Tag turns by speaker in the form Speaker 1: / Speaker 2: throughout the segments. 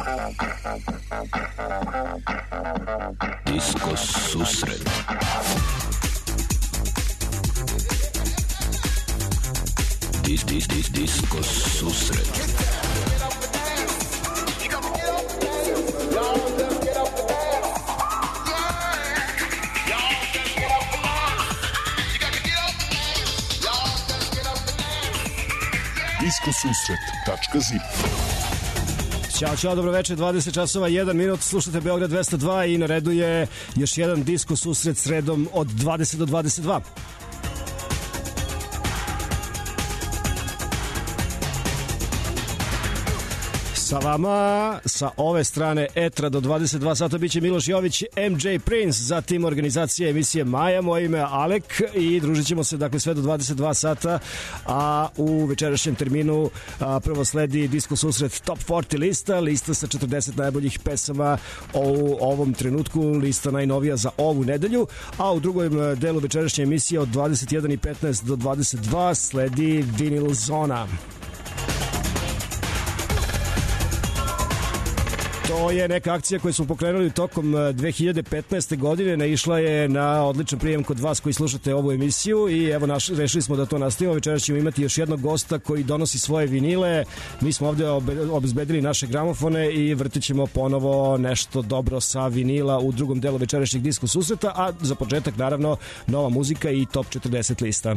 Speaker 1: Disko susret. Disko susret.
Speaker 2: Diskosusret.zip.
Speaker 3: Ćao, dobro večer, 20 časova, 1 minut, slušate Beograd 202 i na redu je još jedan disko susret sredom od 20 do 22. Sa vama, sa ove strane etra do 22 sata biće Miloš Jović, MJ Prince, zatim organizacija emisije Maja, moje ime je Alek i družit ćemo se dakle sve do 22 sata, a u večerašnjem terminu prvo sledi disko susret Top 40 lista sa 40 najboljih pesama u ovom trenutku, lista najnovija za ovu nedelju, a u drugom delu večerašnje emisije od 21:15 do 22 sledi Vinyl Zona. To je neka akcija koju smo pokrenuli tokom 2015. godine, naišla je na odličan prijem kod vas koji slušate ovu emisiju i evo rešili smo da to nastavimo. Večeras ćemo imati još jednog gosta koji donosi svoje vinile. Mi smo ovde obezbedili naše gramofone i vrtit ćemo ponovo nešto dobro sa vinila u drugom delu večerašnjeg disko susreta, a za početak naravno nova muzika i top 40 lista.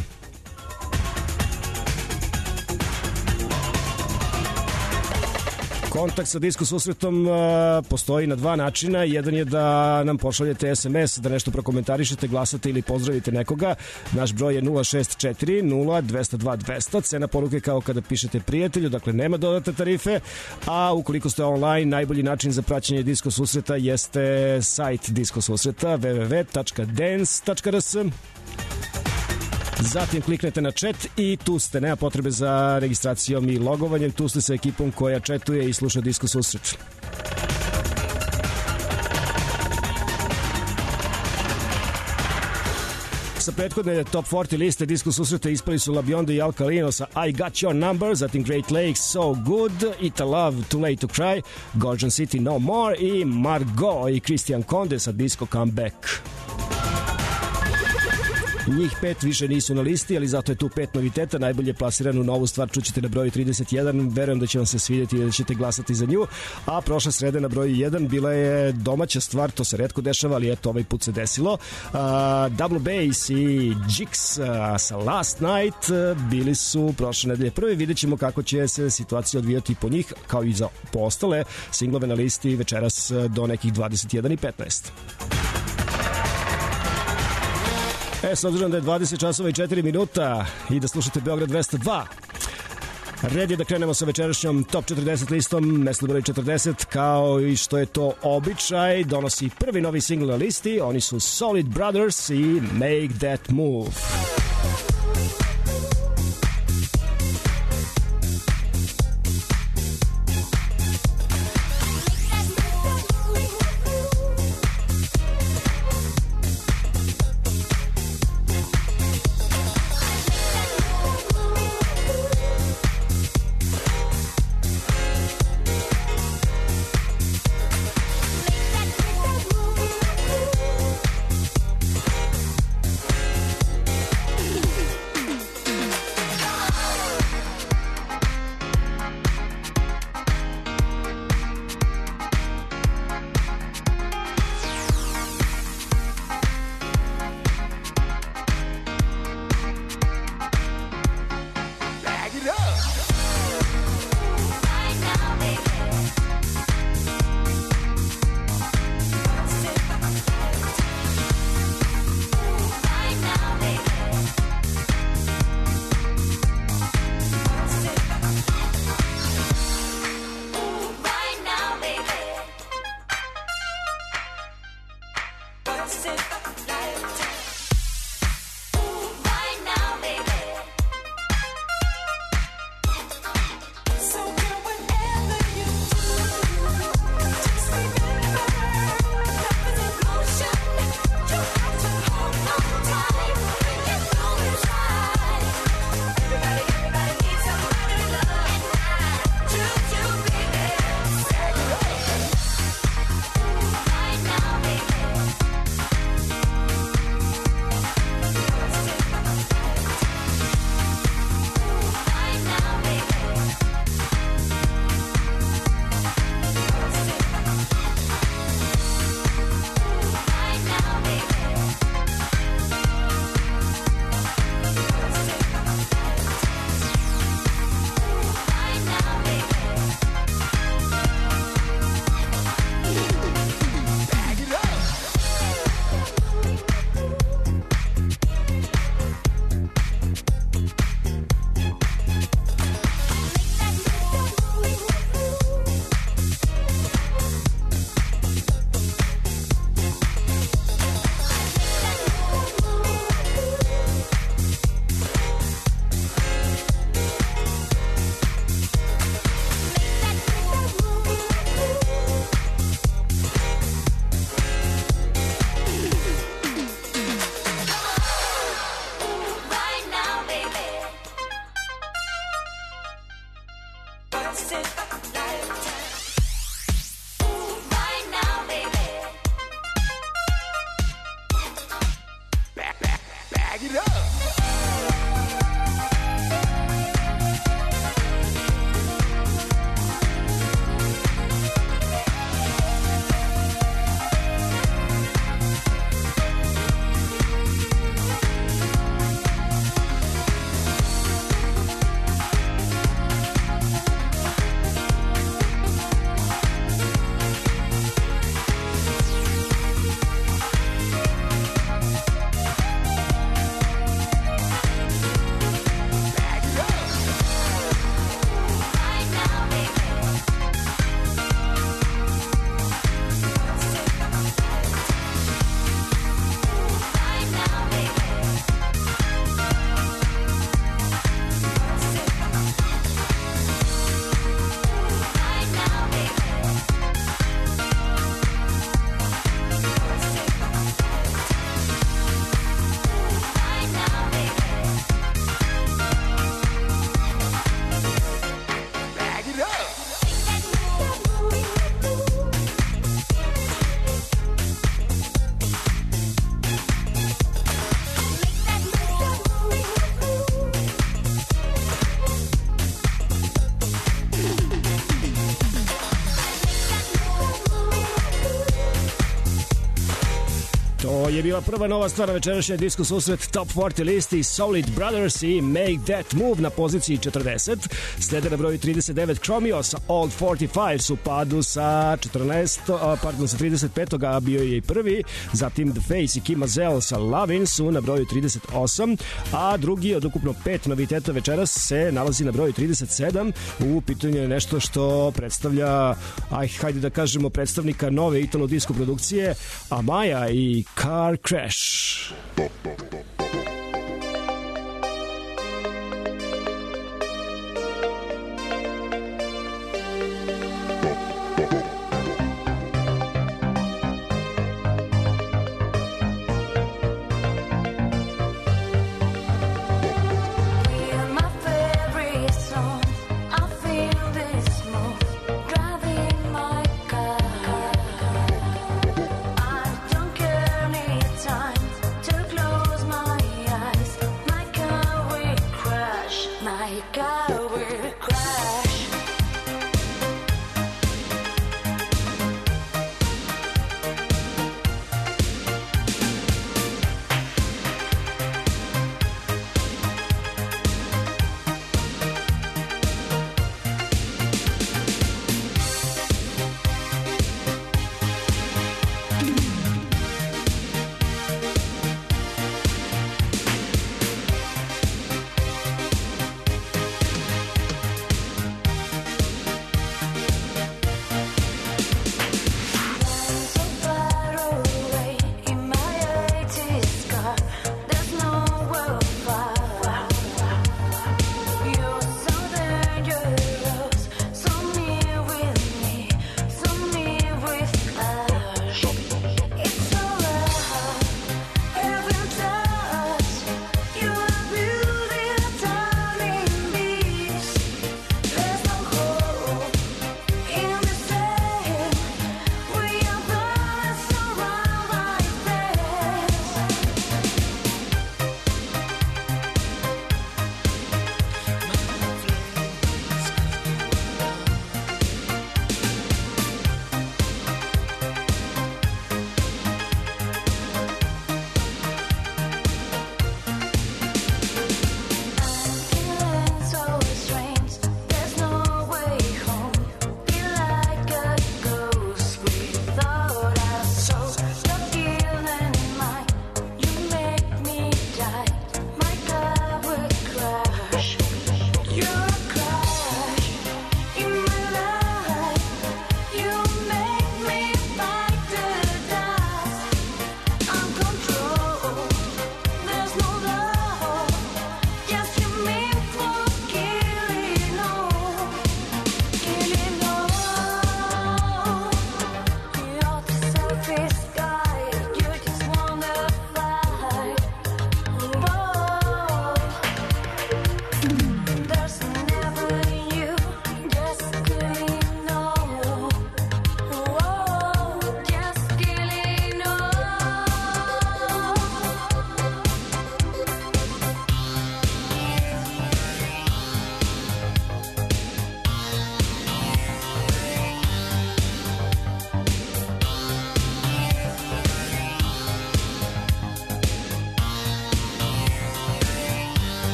Speaker 3: Kontakt sa disko susretom postoji na dva načina. Jedan je da nam pošaljete SMS, da nešto prokomentarišete, glasate ili pozdravite nekoga. Naš broj je 064 0202 200. Cena poruke kao kada pišete prijatelju, dakle nema dodatne tarife. A ukoliko ste online, najbolji način za praćenje disko susreta jeste sajt disko susreta www.dance.rs. Zatim kliknete na chat i tu ste, nema potrebe za registracijom i logovanjem, tu ste sa ekipom koja chatuje i sluša disko susret. Sa prethodne top 40 liste disko susreta ispali su La Bionda i Alkalino sa I Got Your Number, zatim Great Lakes, So Good, Ita Love, Too Late to Cry, Gorgon City, No More i Margot i Christian Conde sa Disco Comeback. Njih 5 više nisu na listi, ali zato je tu 5 noviteta. Najbolje plasiranu novu stvar čućete na broju 31. Verujem da će vam se svidjeti i da ćete glasati za nju. A prošle srede na broju 1 bila je domaća stvar, to se retko dešava, ali eto, ovaj put se desilo. Double Bass i Jigs sa Last Night bili su prošle nedelje prvi. Vidjet ćemo kako će se situacija odvijati po njih, kao i za po ostale singlove na listi večeras do nekih 21:15. S obzirom da je 20 časova i 4 minuta i da slušate Beograd 202, red je da krenemo sa večerašnjom top 40 listom. Mesto broj 40, kao i što je to običaj, donosi prvi novi singl na listi. Oni su Solid Brothers i Make That Move. Je bila prva nova stvar na večerašnje Disco susret Top 40 listi Solid Brothers i Make That Move na poziciji 40. Slede na broju 39 Chromio sa Old 45 u padu sa 35. a bio je i prvi. Zatim The Face i Kim Mazelle sa Lovin' su na broju 38, a drugi od ukupno 5 noviteta večeras se nalazi na broju 37. U pitanju je nešto što predstavlja, hajde da kažemo, predstavnika nove italo disco produkcije Amaya i Car Crash.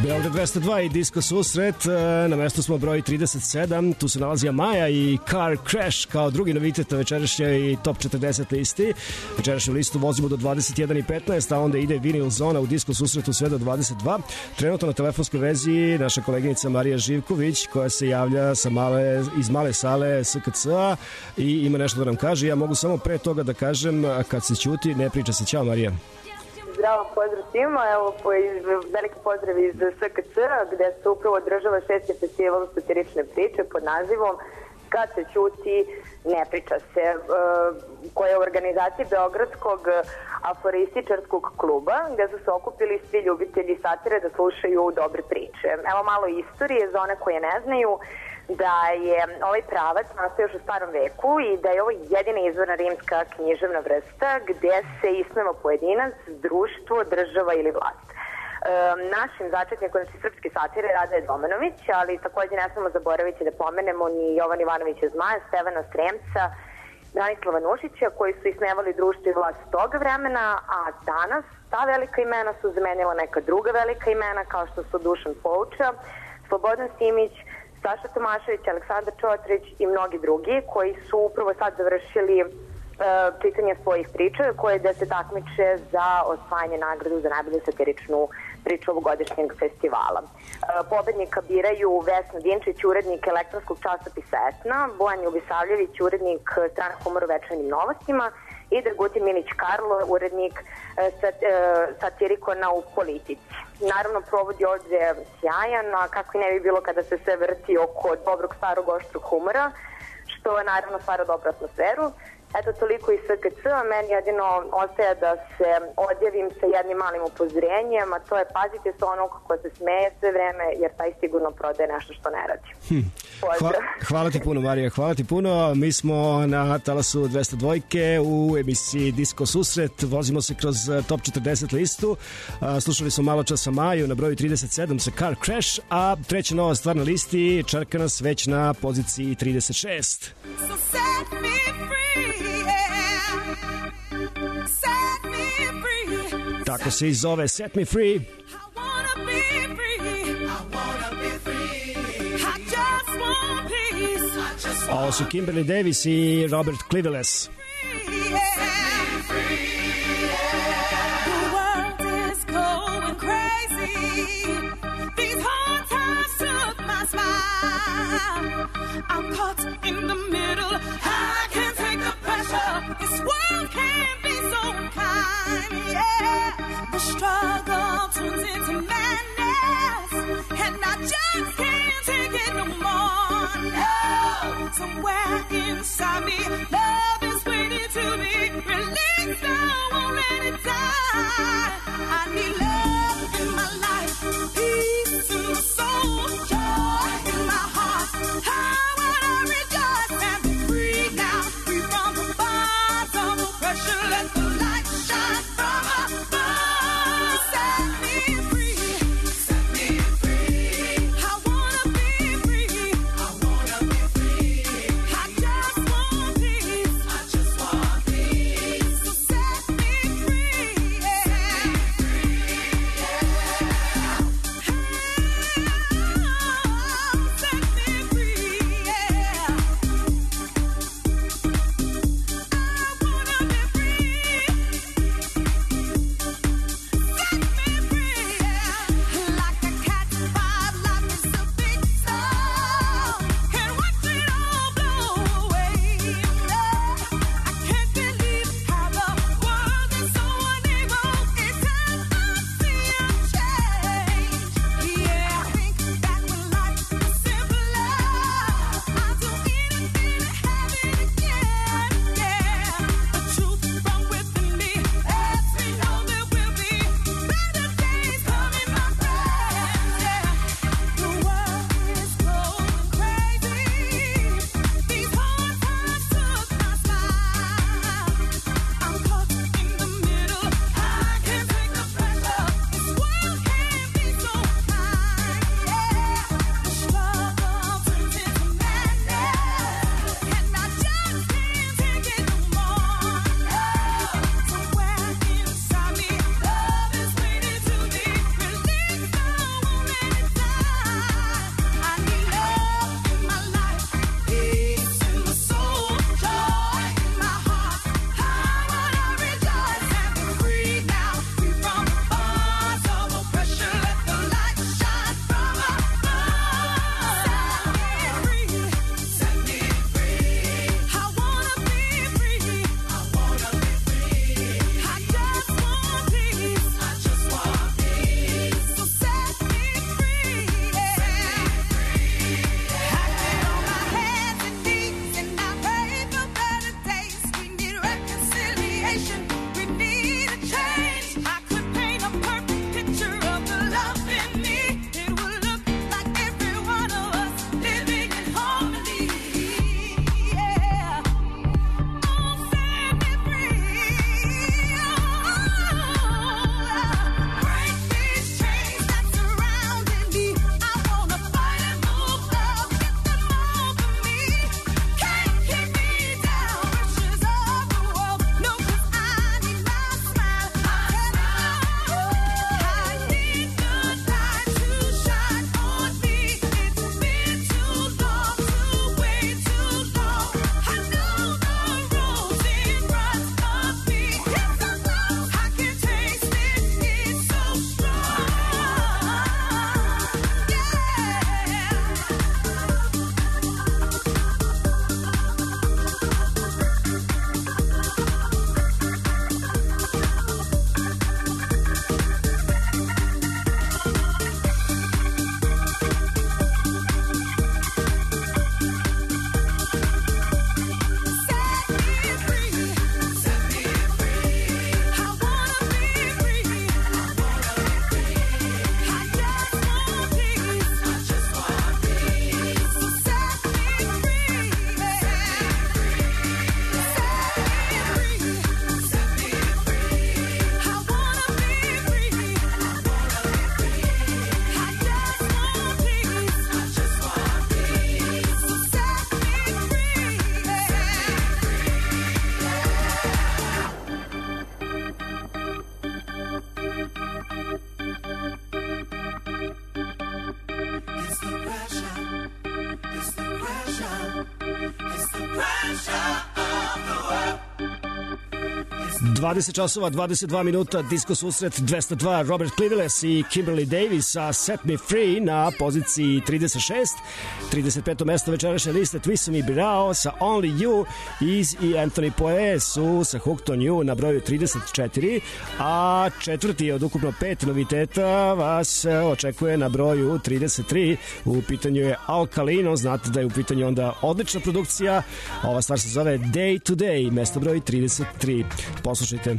Speaker 3: Beograd 202 i Disco Susret, na mestu smo broj 37, tu se nalazi Maja i Car Crash kao drugi novitet na večerašnjoj top 40 listi. Večerašnju listu vozimo do 21.15, a onda ide Vinyl Zona u Disco Susretu sve do 22. Trenutno na telefonskoj vezi naša koleginica Marija Živković koja se javlja iz male sale SKC-a i ima nešto da nam kaže. Ja mogu samo pre toga da kažem, kad se ćuti, ne priča se. Ćao Marija.
Speaker 4: Zdravo, pozdrav svima, evo veliki pozdrav iz SKC gde se upravo održava 6. festival satirične priče pod nazivom Kad se ćuti, ne priča se, koja je u organizaciji Beogradskog aforističarskog kluba gde su se okupili svi ljubitelji satire da slušaju dobre priče. Evo malo istorije za one koje ne znaju da je ovaj pravac nastao još u starom veku i da je ovo jedina izvorna rimska književna vrsta gde se ismeva pojedinac, društvo, država ili vlast. Našim začetnikom srpske satire Rada Domanović, ali takođe ne smemo zaboraviti da pomenemo ni Jovan Ivanovića Zmaja, Stevana Sremca, Branislava Nušića koji su ismevali društvo i vlast toga vremena, a danas ta velika imena su zamenila neka druga velika imena kao što su Dušan Pouča, Slobodan Simić, Saša Tomašević, Aleksandar Čotrić i mnogi drugi koji su upravo sad završili čitanje svojih priča koje da se takmiče za osvajanje nagradu za najbolju satiričnu priču ovogodišnjeg festivala. Pobednika biraju Vesna Dinčić, urednik elektronskog časopisa Etna, Bojan Ljubisavljević, urednik strane humora u Večernjim novostima i Dragutin Milić Karlo, urednik satirikona u politici. Naravno, provod je ovde sjajan, a kako i ne bi bilo kada se sve vrti oko dobrog, starog, oštrog humora, što je naravno stvara dobru atmosferu. Eto, toliko iz SKC, a meni jedino ostaje da se odjavim sa jednim malim upozorenjem, a to je pazite se onog ko se smeje sve vreme, jer taj sigurno prodaje nešto što ne radi.
Speaker 3: Hvala ti puno, Marija, hvala ti puno. Mi smo na talasu 202 u emisiji Disco Susret, vozimo se kroz top 40 listu. Slušali smo malo časa Maju na broju 37 sa Car Crash, a treća nova stvar na listi čeka nas već na poziciji 36.
Speaker 5: So set me free, yeah. Set me free.
Speaker 3: Tako se i zove, Set Me Free.
Speaker 5: I wanna be free. I wanna be free. I just want peace.
Speaker 3: Ovo su Kimberly Davis i Robert Clivilless.
Speaker 5: I'm caught in the middle. I can't take the pressure. This world can't be so kind. Yeah, the struggle turns into madness, and I just can't take it no more. No, somewhere inside me, love is waiting to be released.
Speaker 3: 20 časova, 22 minuta, Disco susret 202, Robert Clivillés i Kimberly Davis sa Set Me Free na poziciji 36. 35. mesto večerašnje liste Twist Me Birao sa Only You i Anthony Poe su sa Hooked on You na broju 34, a četvrti od ukupno 5 noviteta vas očekuje na broju 33. U pitanju je Alkalino, znate da je u pitanju onda odlična produkcija. Ova stvar se zove Day to Day, mesto broj 33. Poslušajte.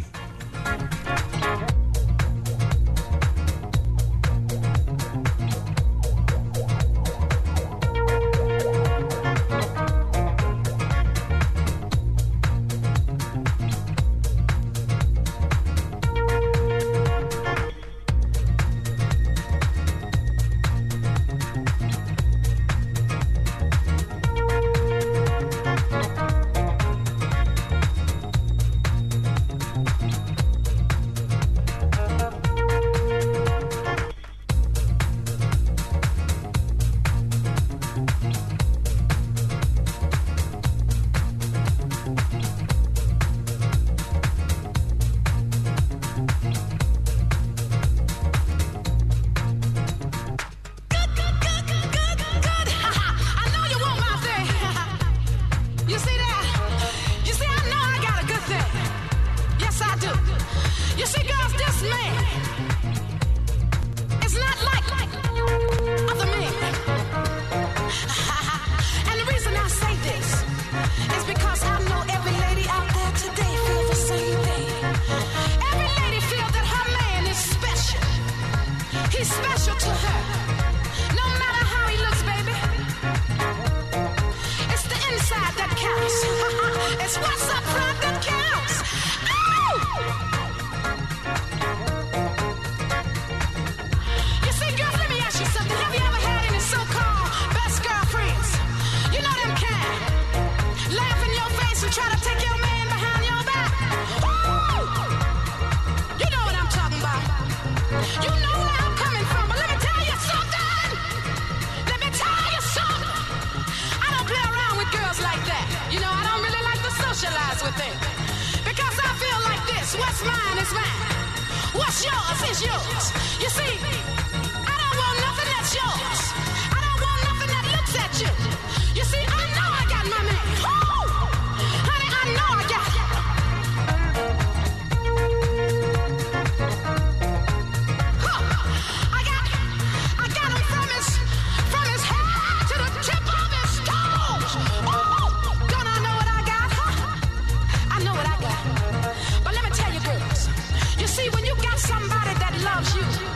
Speaker 5: But let me tell you, girls, you see, when you got somebody that loves you,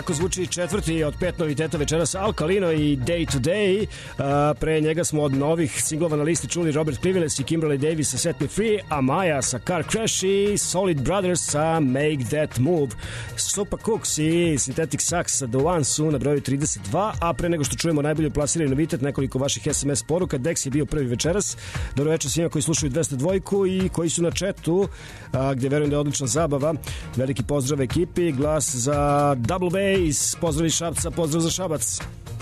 Speaker 3: Tako zvuči četvrti od 5 noviteta večeras, Alkalino i Day to Day. Pre njega smo od novih singlova na listi čuli Robert Clivillés i Kimberly Davis sa Set Me Free, a Maja sa Car Crash i Solid Brothers sa Make That Move. Super Cooks i Synthetic Sax sa The One su na broju 32, a pre nego što čujemo najbolje plasirani novitet, nekoliko vaših SMS poruka. Dex je bio prvi večeras. Dobro večer svima koji slušaju 202 i koji su na chatu, gde verujem da je odlična zabava. Veliki pozdrav ekipi, glas za Double Bass, pozdrav iz Šapca, pozdrav za Šabac.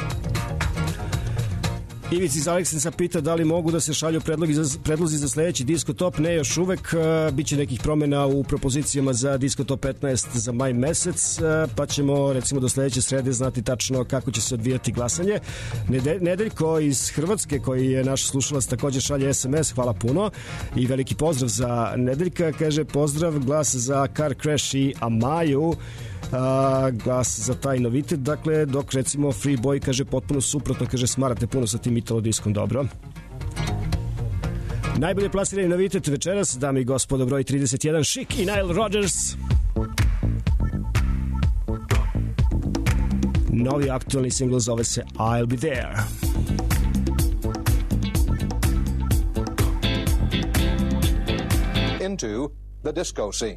Speaker 3: Ivici iz Aleksinca pita da li mogu da se šalju predlozi za sledeći Disco Top. Ne, još uvek. Biće nekih promena u propozicijama za Disco Top 15 za maj mesec, pa ćemo recimo do sledeće srede znati tačno kako će se odvijati glasanje. Nedeljko iz Hrvatske, koji je naš slušalac, također šalje SMS, hvala puno i veliki pozdrav za Nedeljka. Kaže pozdrav, glas za Car Crash i Amaju. Glas za taj novitet, dakle, dok recimo Free Boy kaže potpuno suprotno, kaže smarate puno sa tim Italo diskom. Dobro. Najbolje plasirani novitet večeras, dame i gospodo, broj 31, Chic i Nile Rodgers. Novi aktualni singl zove se I'll Be There.
Speaker 6: Into the disco scene.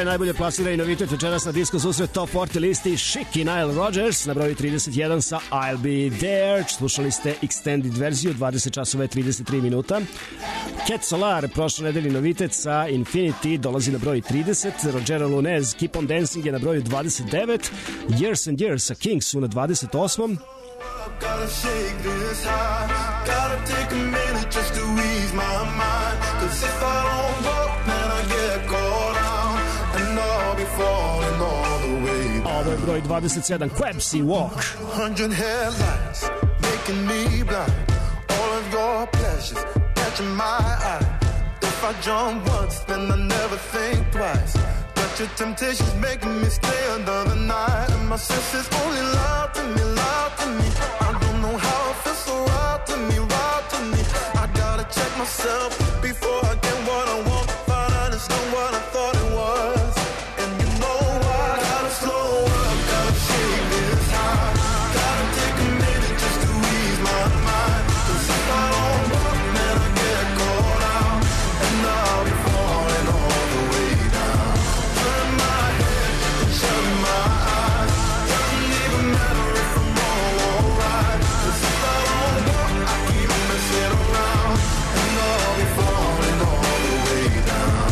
Speaker 3: je najbolje plasirani novitet večeras na Disco Susret Top 40 listi. Chic i Nile Rodgers na broju 31 sa I'll Be There. Slušali ste extended verziju, 20 časova i 33 minuta. Cat Solar, prošle nedelji novitet sa Infinity, dolazi na broj 30. Rogero Lunez, Keep on Dancing je na broju 29. Years and Years sa Kingsu na 28.
Speaker 7: Gotta shake this high. Gotta take a minute just to ease my mind. Cause if I don't walk, then I get caught out. And I'll be falling all the way down.
Speaker 3: Ovo je broj 27, Quebsy Walk.
Speaker 7: 100 headlights making me blind. All of your pleasures catching my eye. If I jump once, then I never think twice. But your temptation's making me stay another night. And my senses only lie to me, lie to me. I don't know how it feels so right to me, right to me. I gotta check myself before I get what I want. Find out it's not what I thought it was. And you know I gotta slow up, gotta shake this high. Gotta take a minute just to ease my mind. Cause if I don't walk, then I get caught out. And I'll be falling all the way down. Turn my head and shut my eyes. Doesn't even matter if I'm wrong or right. Cause if I don't walk, I keep messing around. And I'll be falling all the way down.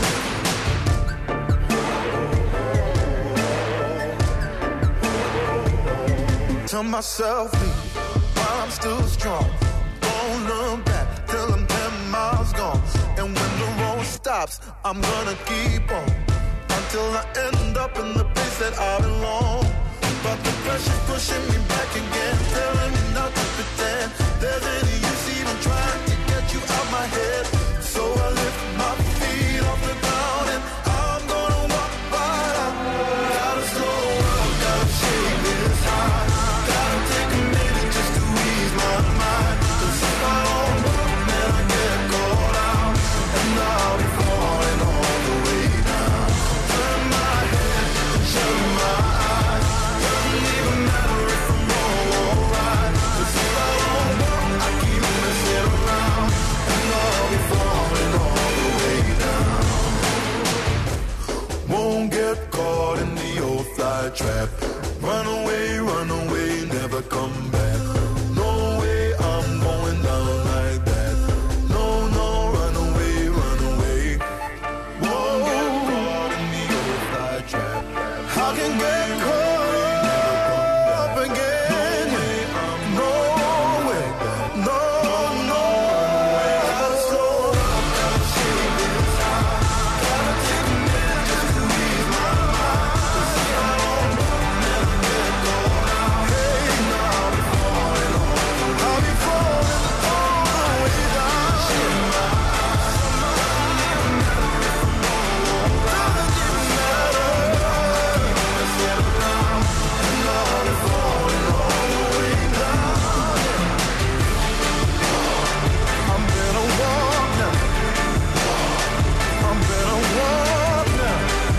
Speaker 7: Tell myself leave while I'm still strong. Don't look back till I'm 10 miles gone. And when the road stops, I'm gonna keep on until I end up in the place that I belong. But the pressure's pushing me back again, telling me not to pretend there's any use even trying to get you out my head. So I lift my feet off the ground and I'm gonna walk right out. Gotta slow up, gotta shake this high. Gotta take a minute just to ease my mind. Cause if I don't walk, then I get caught out. And I'll be falling all the way down. Turn my head and shut my eyes. Doesn't even matter if I'm wrong or right. Cause if I don't walk, I keep messing around. And I'll be falling all the way down. Won't get caught in the old fly trap. Run away, never come back. No way I'm going down like that. No, no, run away. Won't get caught in the old fly trap. I can get caught up again. No way, no, gotta slow up, gotta shake this high. Gotta take a minute just to ease my mind. Cause if I don't walk, then I get caught out. Hey, now I'll be falling all the way down. Shut my eyes. Doesn't even matter if I'm wrong or right. Doesn't even matter. Keep messing around. And I'll be falling all the way down. I'm better walk now. I'm better walk now.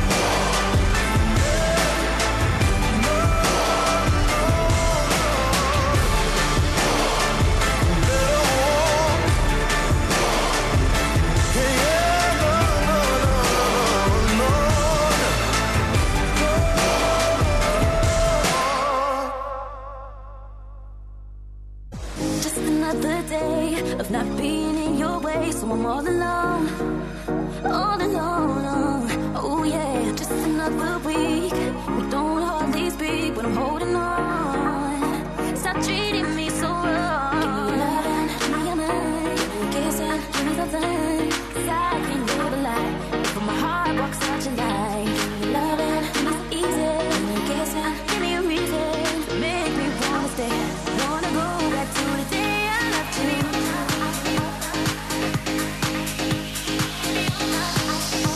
Speaker 5: Just another day of not being in your way, so I'm all alone, all alone. Oh yeah, just another week. We don't hardly speak, but I'm holding on. Stop treating me so wrong. Give me your loving, give me your mind, give me your kissing, give me something. 'Cause I can live a lie, but my heart walks such a lie. Give me your loving, give me so easy, give me your kissing, give me a reason to make me wanna stay. Wanna go back to the day I loved you.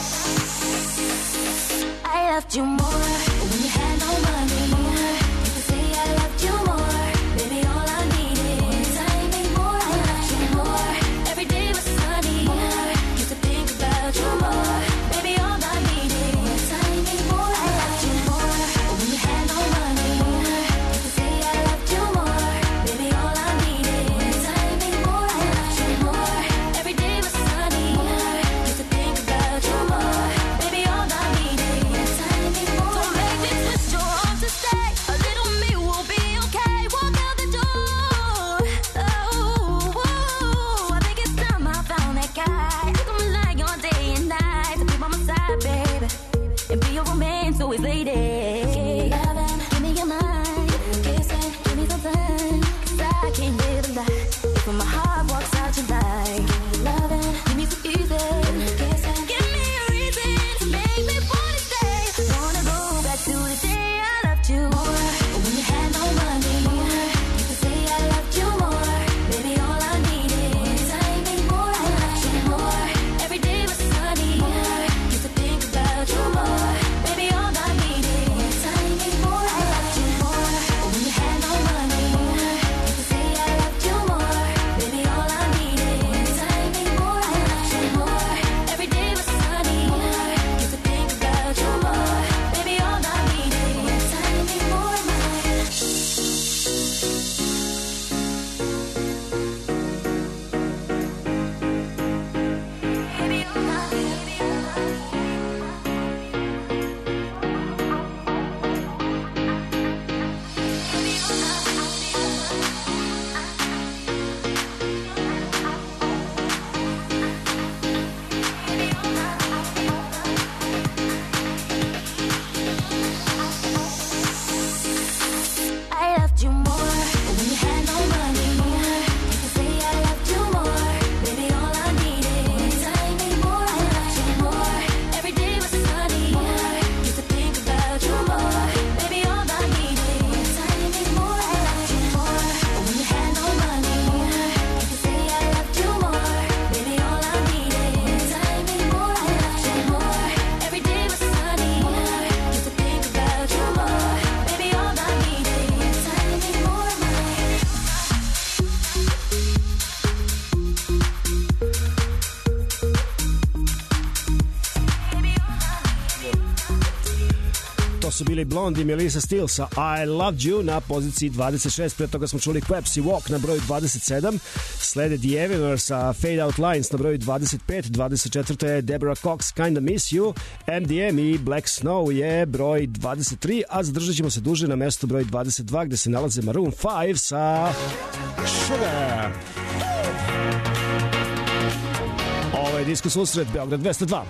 Speaker 5: I loved you more when you had no money. You could say
Speaker 3: su bili Blonde i Melissa Steele sa I Loved You na poziciji 26. Pre toga smo čuli Quepsy Walk na broju 27. Slede The Avenue sa Fade Out Lines na broju 25. 24. je Deborah Cox Kinda Miss You. MDM i Black Snow je broj 23, a zadržat ćemo se duže na mesto broj 22 gde se nalaze Maroon 5 sa Sugar. Ovo je Disko susret Beograd 202.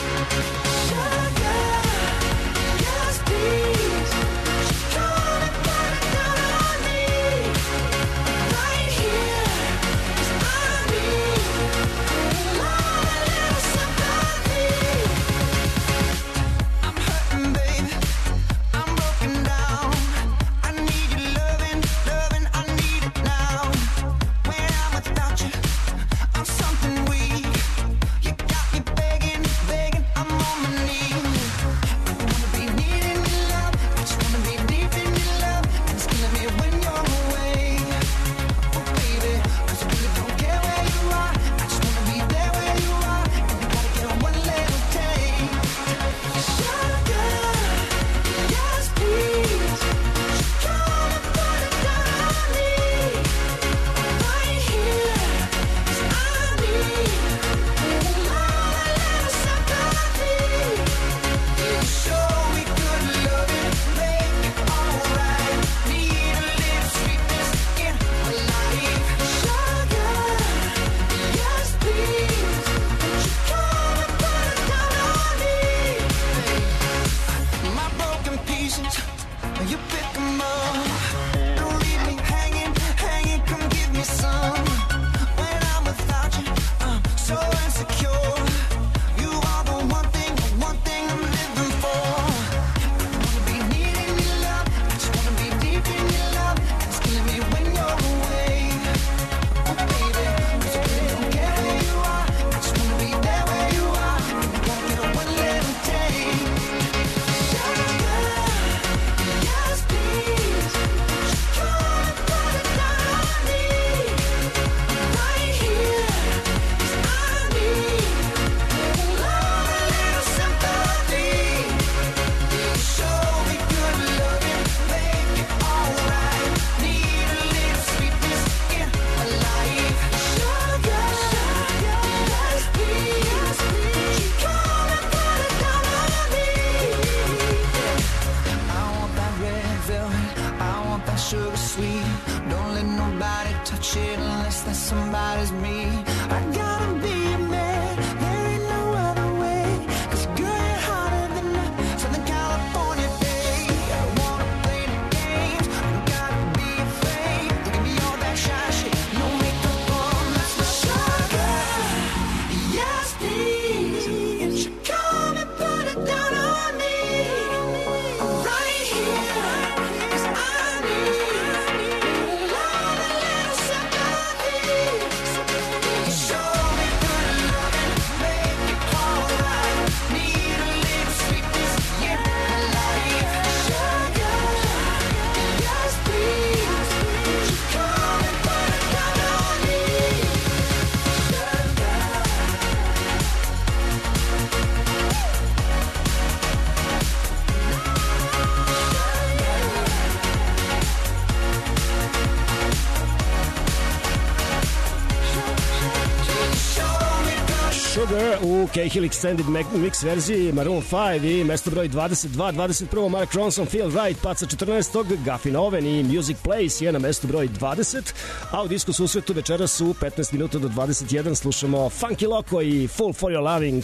Speaker 3: U Cahill Extended Mix verziji Maroon 5 i mesto broj 22, 21. Mark Ronson Feel Right, pad sa 14. Guffin Oven i Music Place je na mesto broj 20, a u disku susretu večeras u 15 minuta do 21 slušamo Funky Loco i Full for Your Loving.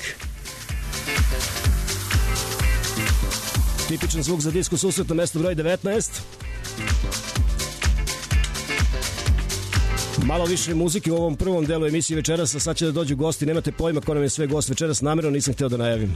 Speaker 3: Tipičan zvuk za disku susret na mesto broj 19. Malo više muzike u ovom prvom delu emisije večeras, a sad će da dođu gosti. Nemate pojma ko nam je sve gost večeras, namjerno nisam hteo da najavim.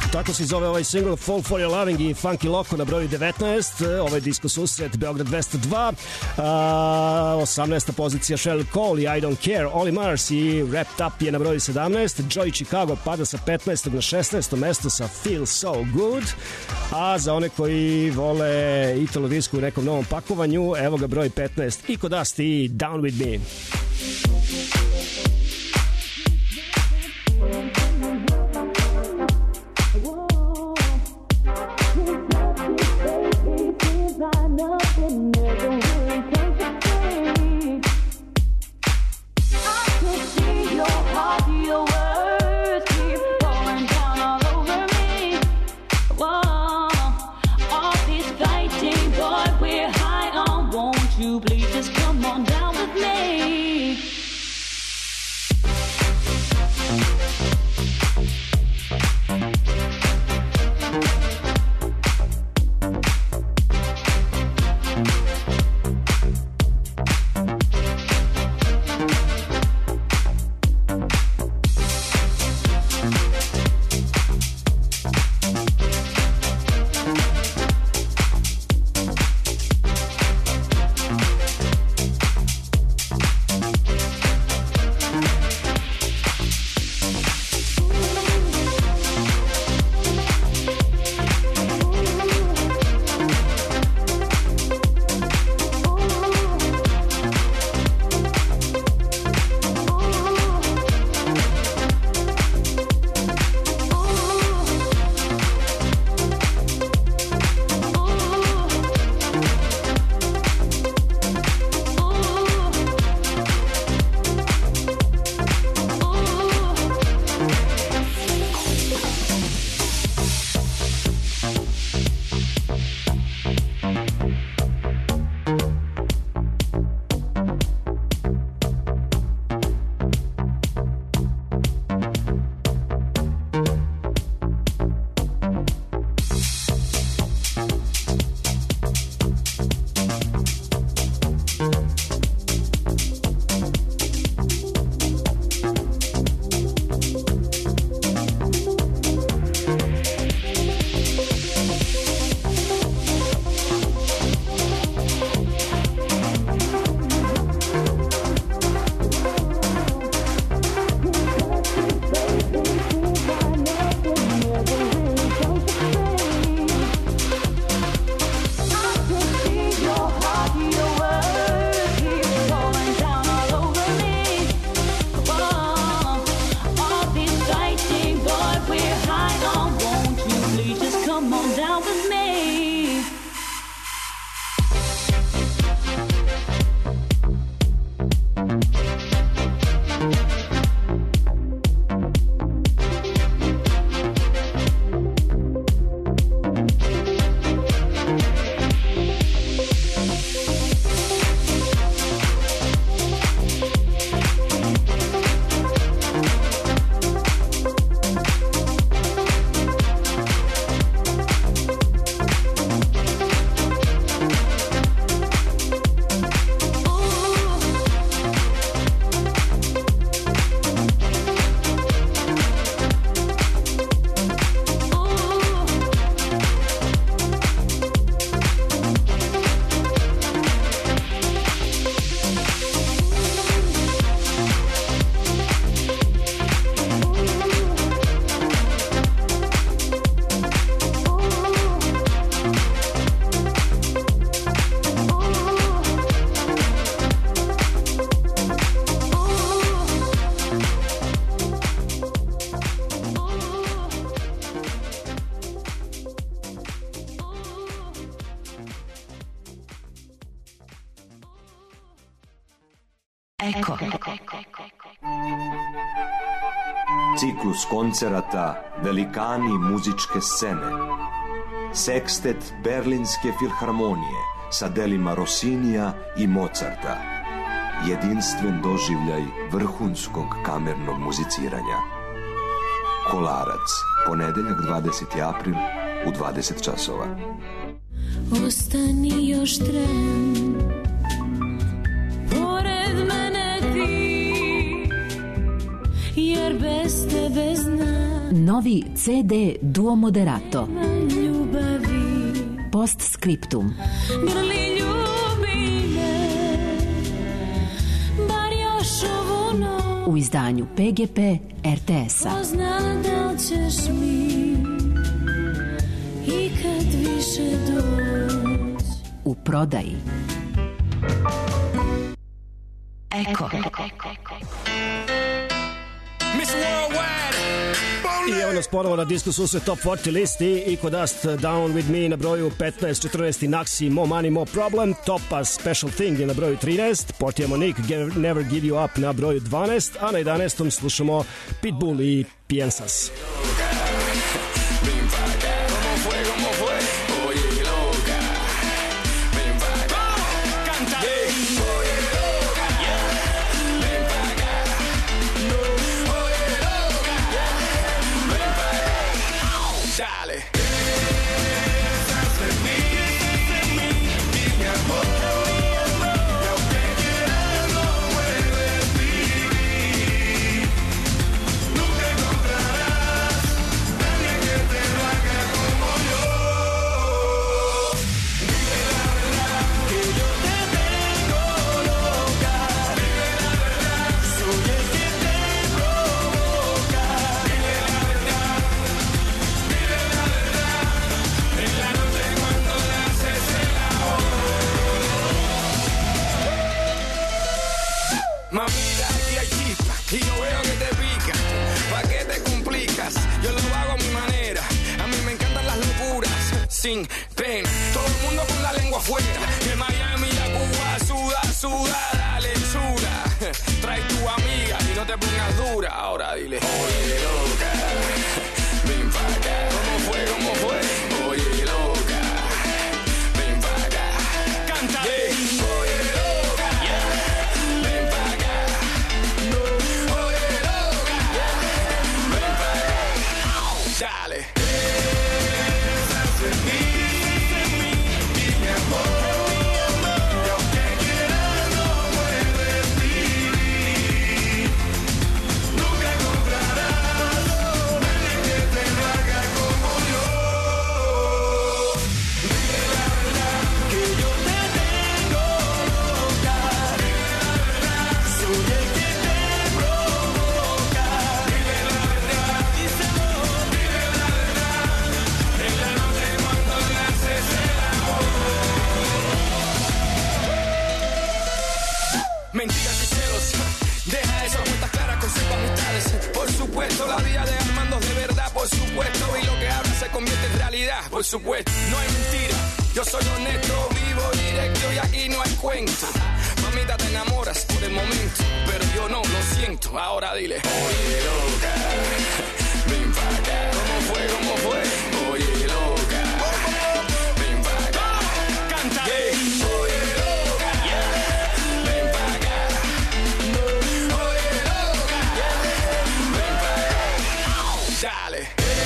Speaker 3: Tako se zove ovaj single Fall for Your Loving i Funky Loco na broju 19. Ovaj Disco susret Beograd 202. 18. pozicija Sheryl Cole i I Don't Care. Oli Mars i Wrapped Up je na broju 17. Joey Chicago pada sa 15. na 16. mesto sa Feel So Good. A za one koji vole Italo disco u nekom novom pakovanju, evo ga broj 15 i kod Asti i Down With Me.
Speaker 8: Eko.
Speaker 9: Ciklus koncerata Velikani muzičke scene. Sekstet Berlinske filharmonije sa delima Rossinija i Mozarta. Jedinstven doživljaj vrhunskog kamernog muziciranja. Kolarac, ponedeljak 20. april u 20 časova.
Speaker 5: Ostani još tren, pored mene ti, jer bez tebe znam
Speaker 8: Novi CD Duo Moderato. Postscriptum.
Speaker 5: Grli ljubi me, bar još ovo noć.
Speaker 8: U izdanju PGP RTS-a.
Speaker 5: Ko zna da li ćeš mi ikad više doć.
Speaker 8: U prodaji. Eko.
Speaker 10: Miss Worldwide.
Speaker 3: I evo nas ponovo na Disco Susret Top 40 listi i kod Dust Down With Me na broju 15, 14 Naxi, More Money, More Problem, Topaz Special Thing je na broju 13, Portia Monique, Never Give You Up na broju 12, a na 11. slušamo Pitbull i Piensas.
Speaker 10: Mamita, aquí hay chispa y yo veo que te pica. ¿Pa' qué te complicas? Yo lo hago a mi manera. A mí me encantan las locuras, sin pena. Todo el mundo con la lengua afuera. De Miami a Cuba, suda, suda, dale chula. Trae tu amiga y no te pongas dura. Ahora dile, oye loca, ven pa' acá. ¿Cómo fue? ¿Cómo fue? Oye loca, ven pa' acá. Canta. Oye loca, ven pa' acá. Oye loca, ven pa' acá. Dale. Mentiras y celos, deja esas cuentas claras, conserva amistades. Por supuesto, la vida de Armando es de verdad, por supuesto. Y lo que habla se convierte en realidad, por supuesto. No hay mentira, yo soy honesto, vivo directo y aquí no hay cuento. Mamita, te enamoras por el momento, pero yo no, lo siento. Ahora dile, oye loca, ven pa' acá. ¿Cómo fue? ¿Cómo fue? Oye loca, ven pa' acá. Canta. Oye loca, ven pa' acá. Oye loca, ven pa' acá. Dale.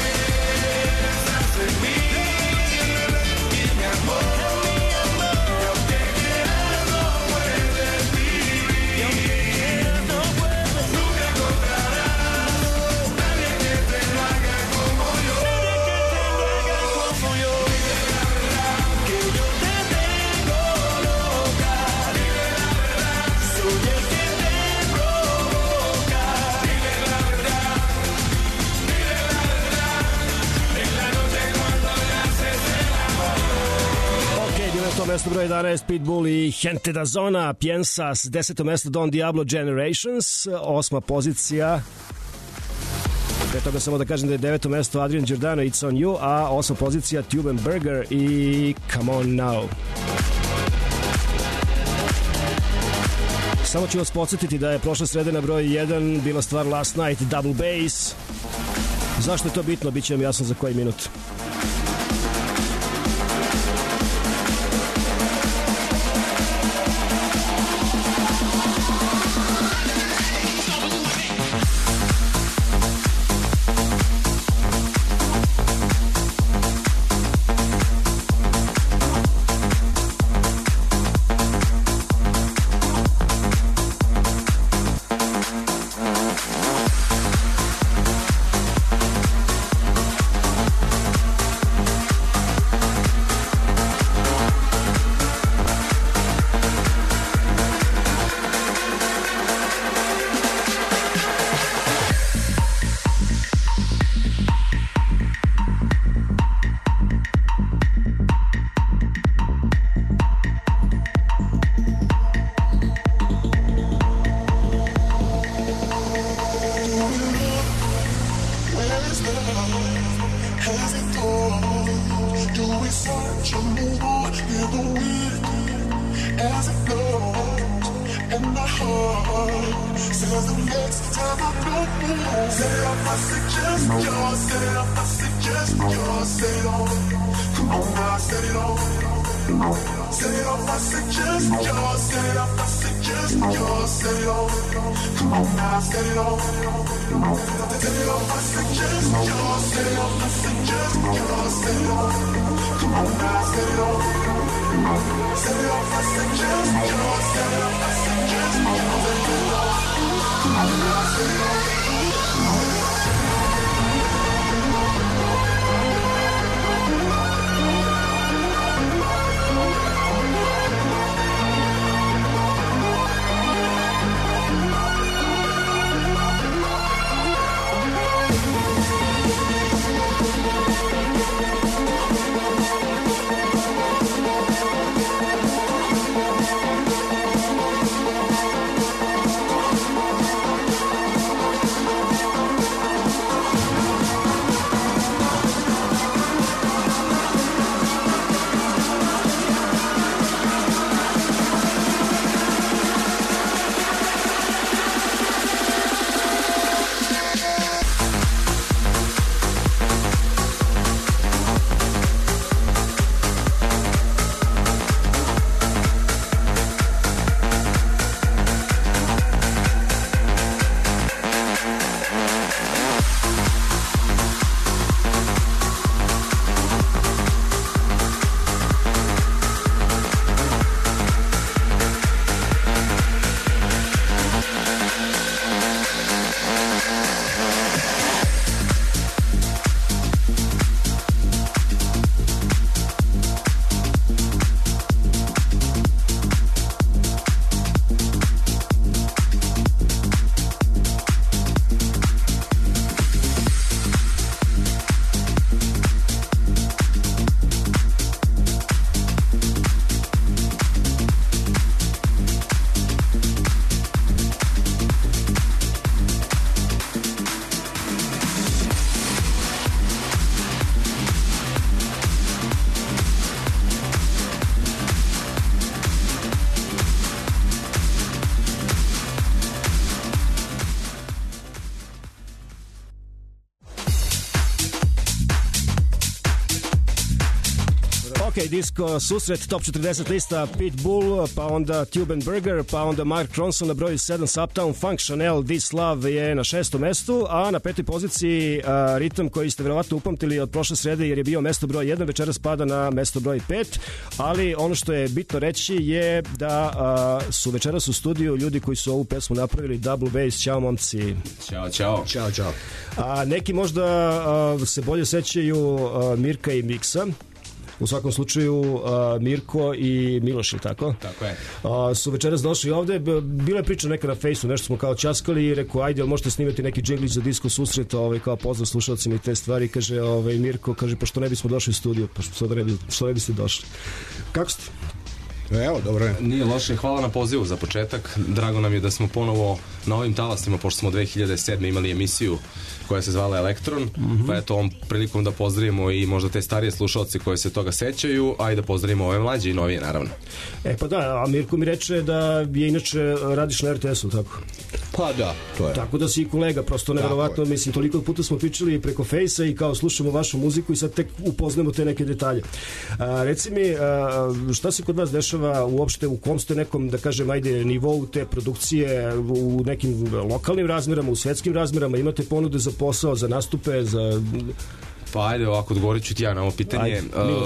Speaker 3: Mesto broj 11 Pitbull i Gente da Zona, Piensas, 10. mesto Don Diablo Generations, 8. pozicija. Pre toga samo da kažem da je 9. mesto Adrian Giordano, It's on You, a 8. pozicija Tubenberger i Come on Now. Samo ću vas podsjetiti da je prošle srede na broj 1 bila stvar Last Night, Double Bass. Zašto je to bitno? Biće vam jasno za koji minut.
Speaker 7: 'cause the next time I blow, set it off, I suggest yours, set it off, I suggest yours, set it off. Come on now, set it off. Set it off, I suggest yours, set it off, I suggest yours, set it off. Come on now, set it off. Set it off, I suggest yours, set it off, I suggest yours, set it off. Come on now, set it off. Set it off, I suggest yours, set it off, I suggest yours, set it off. Come on now, set it off.
Speaker 3: Ok, disko susret, top 40 lista Pitbull, pa onda Tube and Burger, pa onda Mark Ronson na broju 7, Uptown Funk, Chanel, This Love je na 6. mestu, a na 5. poziciji ritam koji ste verovatno upamtili od prošle srede jer je bio mesto broj 1, večeras pada na mesto broj 5, ali ono što je bitno reći je da su večeras u studiju ljudi koji su ovu pesmu napravili, Double Bass. Ćao momci.
Speaker 11: Ćao, čao.
Speaker 3: Ćao, čao. Neki možda se bolje sećaju Mirka i Miksa. U svakom slučaju Mirko i Miloš, ili tako?
Speaker 11: Tako je.
Speaker 3: Su večeras došli ovde. Bila je priča neka na Fejsu, nešto smo kao ćaskali i rekao, ajde, možete snimati neki džinglić za disko susret, kao pozdrav slušalcima i te stvari. Kaže Mirko, kaže, pa što ne bismo došli u studiju? Pa što ne biste došli? Kako ste?
Speaker 11: Evo, dobro je. Nije loše, hvala na pozivu za početak. Drago nam je da smo ponovo na ovim talasima, pošto smo 2007. imali emisiju koja se zvala Elektron, pa eto ovom prilikom da pozdravimo i možda te starije slušalci koji se toga sećaju, a i da pozdravimo ove mlađe i novije, naravno.
Speaker 3: Pa da, a Mirko mi reče da je inače radiš na RTS-u, tako?
Speaker 12: Pa da, to je.
Speaker 3: Tako da si i kolega, prosto neverovatno, mislim, toliko puta smo pričali preko Fejsa i kao slušamo vašu muziku i sad tek upoznamo te neke detalje. Reci mi, šta se kod vas dešava uopšte, u kom ste nekom, da kažem, ajde, nivou te produkcije, u nekim lokalnim razmerama, u svetskim razmerama, imate ponude za posao, za nastupe, za...
Speaker 11: Pa ajde, ovako odgovorit ću ti ja na ovo pitanje.
Speaker 3: Ajde,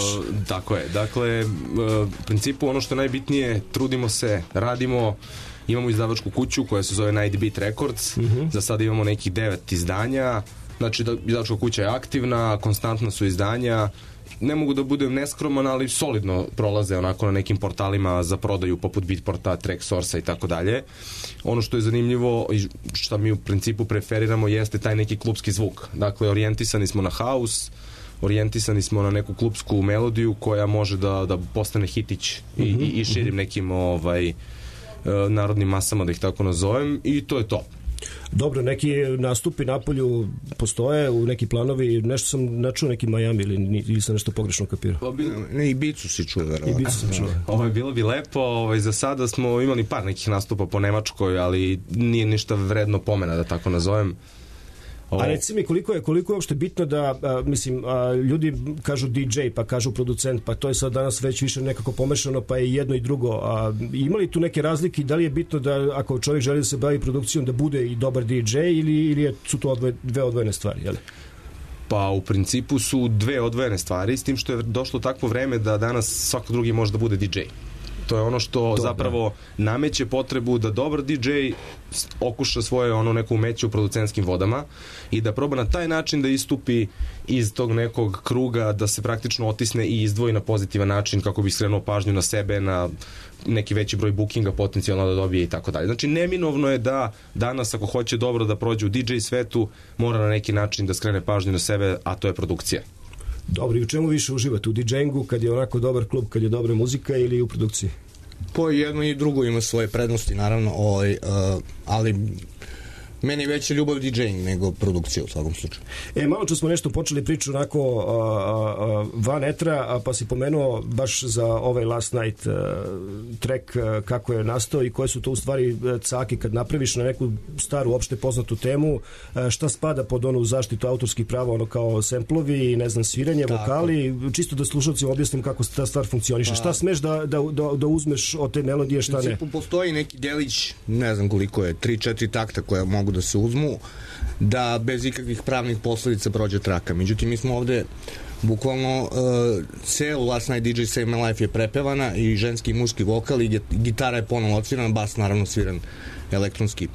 Speaker 11: tako je. Dakle, u principu ono što je najbitnije, trudimo se, radimo, imamo izdavačku kuću koja se zove Night Beat Records, za sada imamo nekih 9 izdanja, znači da izdavačka kuća je aktivna, konstantno su izdanja, ne mogu da budem neskroman, ali solidno prolaze onako na nekim portalima za prodaju poput Beatporta, Tracksource i tako dalje. Ono što je zanimljivo i što mi u principu preferiramo jeste taj neki klubski zvuk. Dakle, orijentisani smo na house, orijentisani smo na neku klubsku melodiju koja može da postane hitić i širim nekim narodnim masama, da ih tako nazovem, i to je to.
Speaker 3: Dobro, neki nastupi napolju postoje, u neki planovi, nešto sam načuo neki Miami ili sam nešto pogrešno kapirao.
Speaker 12: Ne, Ibicu si čuo, verovatno.
Speaker 3: Ibicu sam čuo.
Speaker 11: Ovo je bilo bi lepo, za sada smo imali par nekih nastupa po Nemačkoj, ali nije ništa vredno pomena, da tako nazovem.
Speaker 3: A reci mi koliko je uopšte bitno da, ljudi kažu DJ, pa kažu producent, pa to je sad danas već više nekako pomešano, pa je jedno i drugo. Ima li tu neke razlike, da li je bitno da ako čovjek želi da se bavi produkcijom da bude i dobar DJ ili su to dve odvojene stvari, jel?
Speaker 11: Pa u principu su dve odvojene stvari, s tim što je došlo takvo vreme da danas svako drugi može da bude DJ. To je ono što zapravo nameće potrebu da dobar DJ okuša svoje neko umeće u producentskim vodama i da proba na taj način da istupi iz tog nekog kruga, da se praktično otisne i izdvoji na pozitivan način kako bi skrenuo pažnju na sebe, na neki veći broj bookinga potencijalno da dobije i tako dalje. Znači neminovno je da danas ako hoće dobro da prođe u DJ svetu mora na neki način da skrene pažnju na sebe, a to je produkcija.
Speaker 3: Dobro, i u čemu više uživate? U DJ-ingu kad je onako dobar klub, kad je dobra muzika ili u produkciji?
Speaker 12: Po jedno i drugo ima svoje prednosti, naravno, ali meni je veća ljubav DJ-ing nego produkcija u svakom slučaju.
Speaker 3: Malo čas smo nešto počeli priču onako van etra, pa si pomenuo baš za ovaj Last Night track kako je nastao i koje su to u stvari caki kad napraviš na neku staru opšte poznatu temu, šta spada pod onu zaštitu autorskih prava, ono kao semplovi i ne znam sviranje, vokali, čisto da slušalcima objasnim kako ta stvar funkcioniše. Šta smeš da uzmeš od te melodije, šta ne?
Speaker 12: U principu postoji neki delić, ne znam koliko je, 3-4 takta koja mogu da se uzmu, da bez ikakvih pravnih posledica prođe traka. Međutim, mi smo ovde bukvalno celu Last Night DJ Save My Life je prepevana i ženski i muški vokal i gitara je ponovno odsvirana, bas naravno sviran elektronski.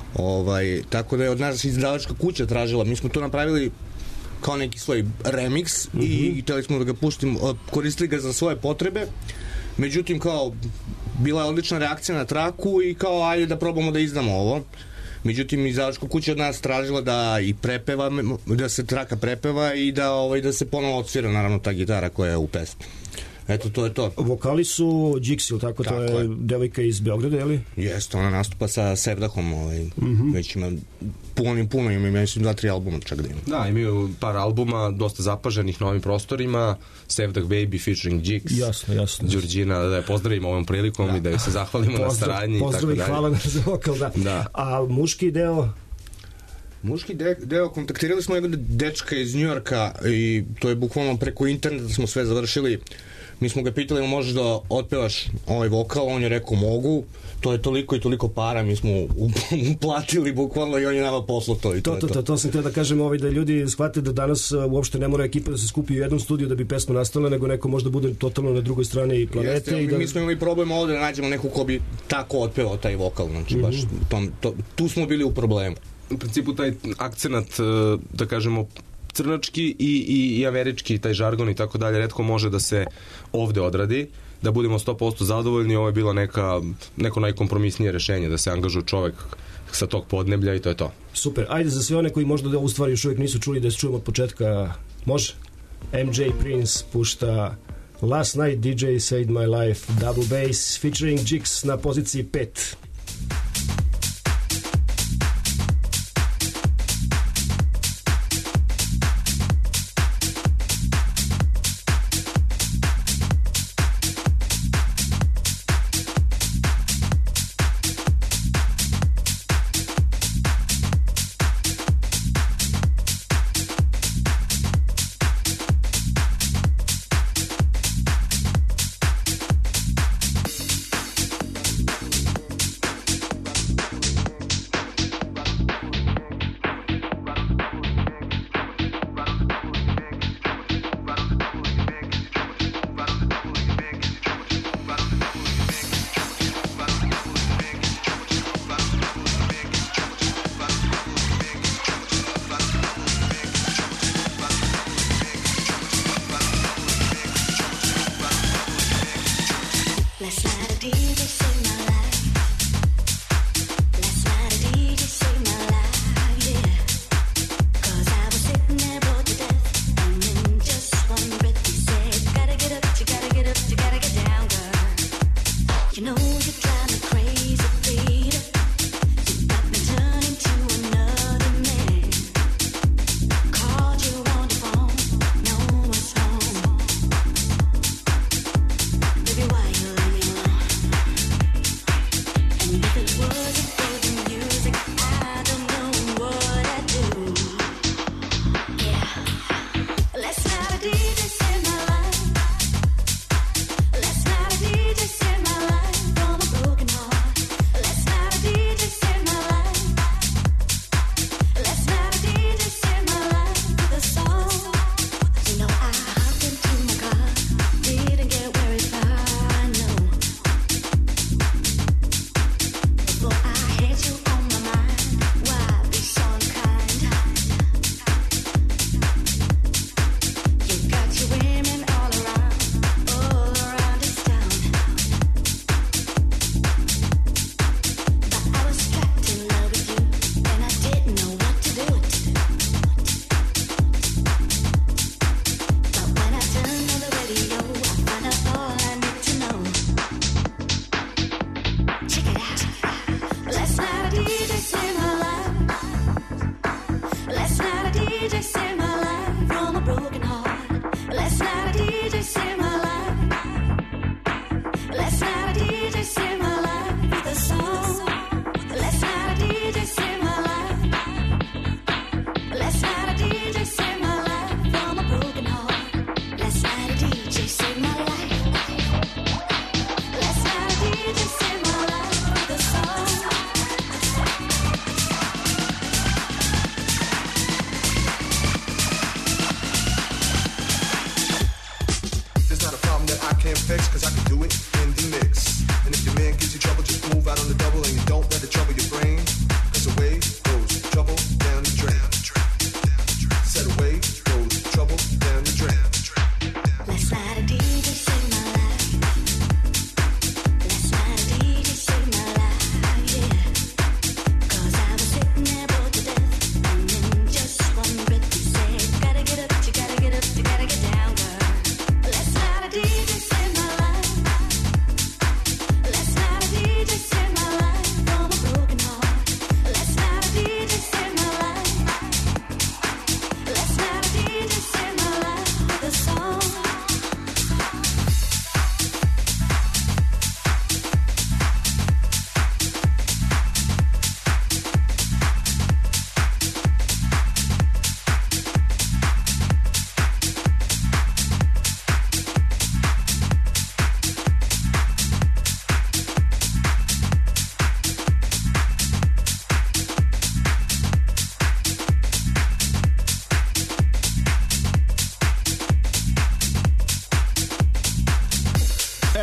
Speaker 12: Tako da je od nas izdavačka kuća tražila, mi smo to napravili kao neki svoj remix i hteli smo da ga pustimo, koristili ga za svoje potrebe. Međutim, kao bila je odlična reakcija na traku i kao ajde da probamo da izdamo ovo. Međutim, izdavačka kuća od nas tražila da i prepeva, da se traka prepeva i da se ponovo odsvira naravno ta gitara koja je u pesmi. Eto, to je to.
Speaker 3: Vokali su Jixil, tako to je devojka iz Beograda, je li?
Speaker 12: Jeste, ona nastupa sa Sevdahom, već ima puno, ima mislim 2-3 albuma čak da ima.
Speaker 11: Da, imaju par albuma, dosta zapaženih na ovim prostorima, Sevdah Baby featuring Jix.
Speaker 3: Jasno.
Speaker 11: Đurđina, da je pozdravimo ovom prilikom i da joj se zahvalimo na saradnji.
Speaker 3: Pozdrav i hvala za vokal, da. A muški deo?
Speaker 12: Muški deo, kontaktirali smo jednog dečka iz Njujorka i to je bukvalno preko interneta smo sve završili. Mi smo ga pitali, možeš da otpevaš ovaj vokal, on je rekao mogu, to je toliko i toliko para, mi smo uplatili bukvalno i on je nama poslao to i to je to.
Speaker 3: To sam htio da kažem, da ljudi shvate da danas uopšte ne mora ekipa da se skupi u jednom studiju da bi pesma nastala, nego neko možda bude totalno na drugoj strani planete.
Speaker 12: Jeste, mi smo imali problem ovde da nađemo neku ko bi tako otpevao taj vokal, znači baš tu smo bili u problemu.
Speaker 11: U principu taj akcenat, da kažemo, crnački i američki, taj žargon i tako dalje, retko može da se ovde odradi, da budemo 100% zadovoljni. Ovo je bilo neko najkompromisnije rešenje, da se angažuje čovek sa tog podneblja i to je to.
Speaker 3: Super, ajde za sve one koji možda da ovu stvar još uvijek nisu čuli, da se čujemo od početka, može? MJ Prince pušta Last Night DJ Saved My Life, double bass featuring Jix na poziciji 5.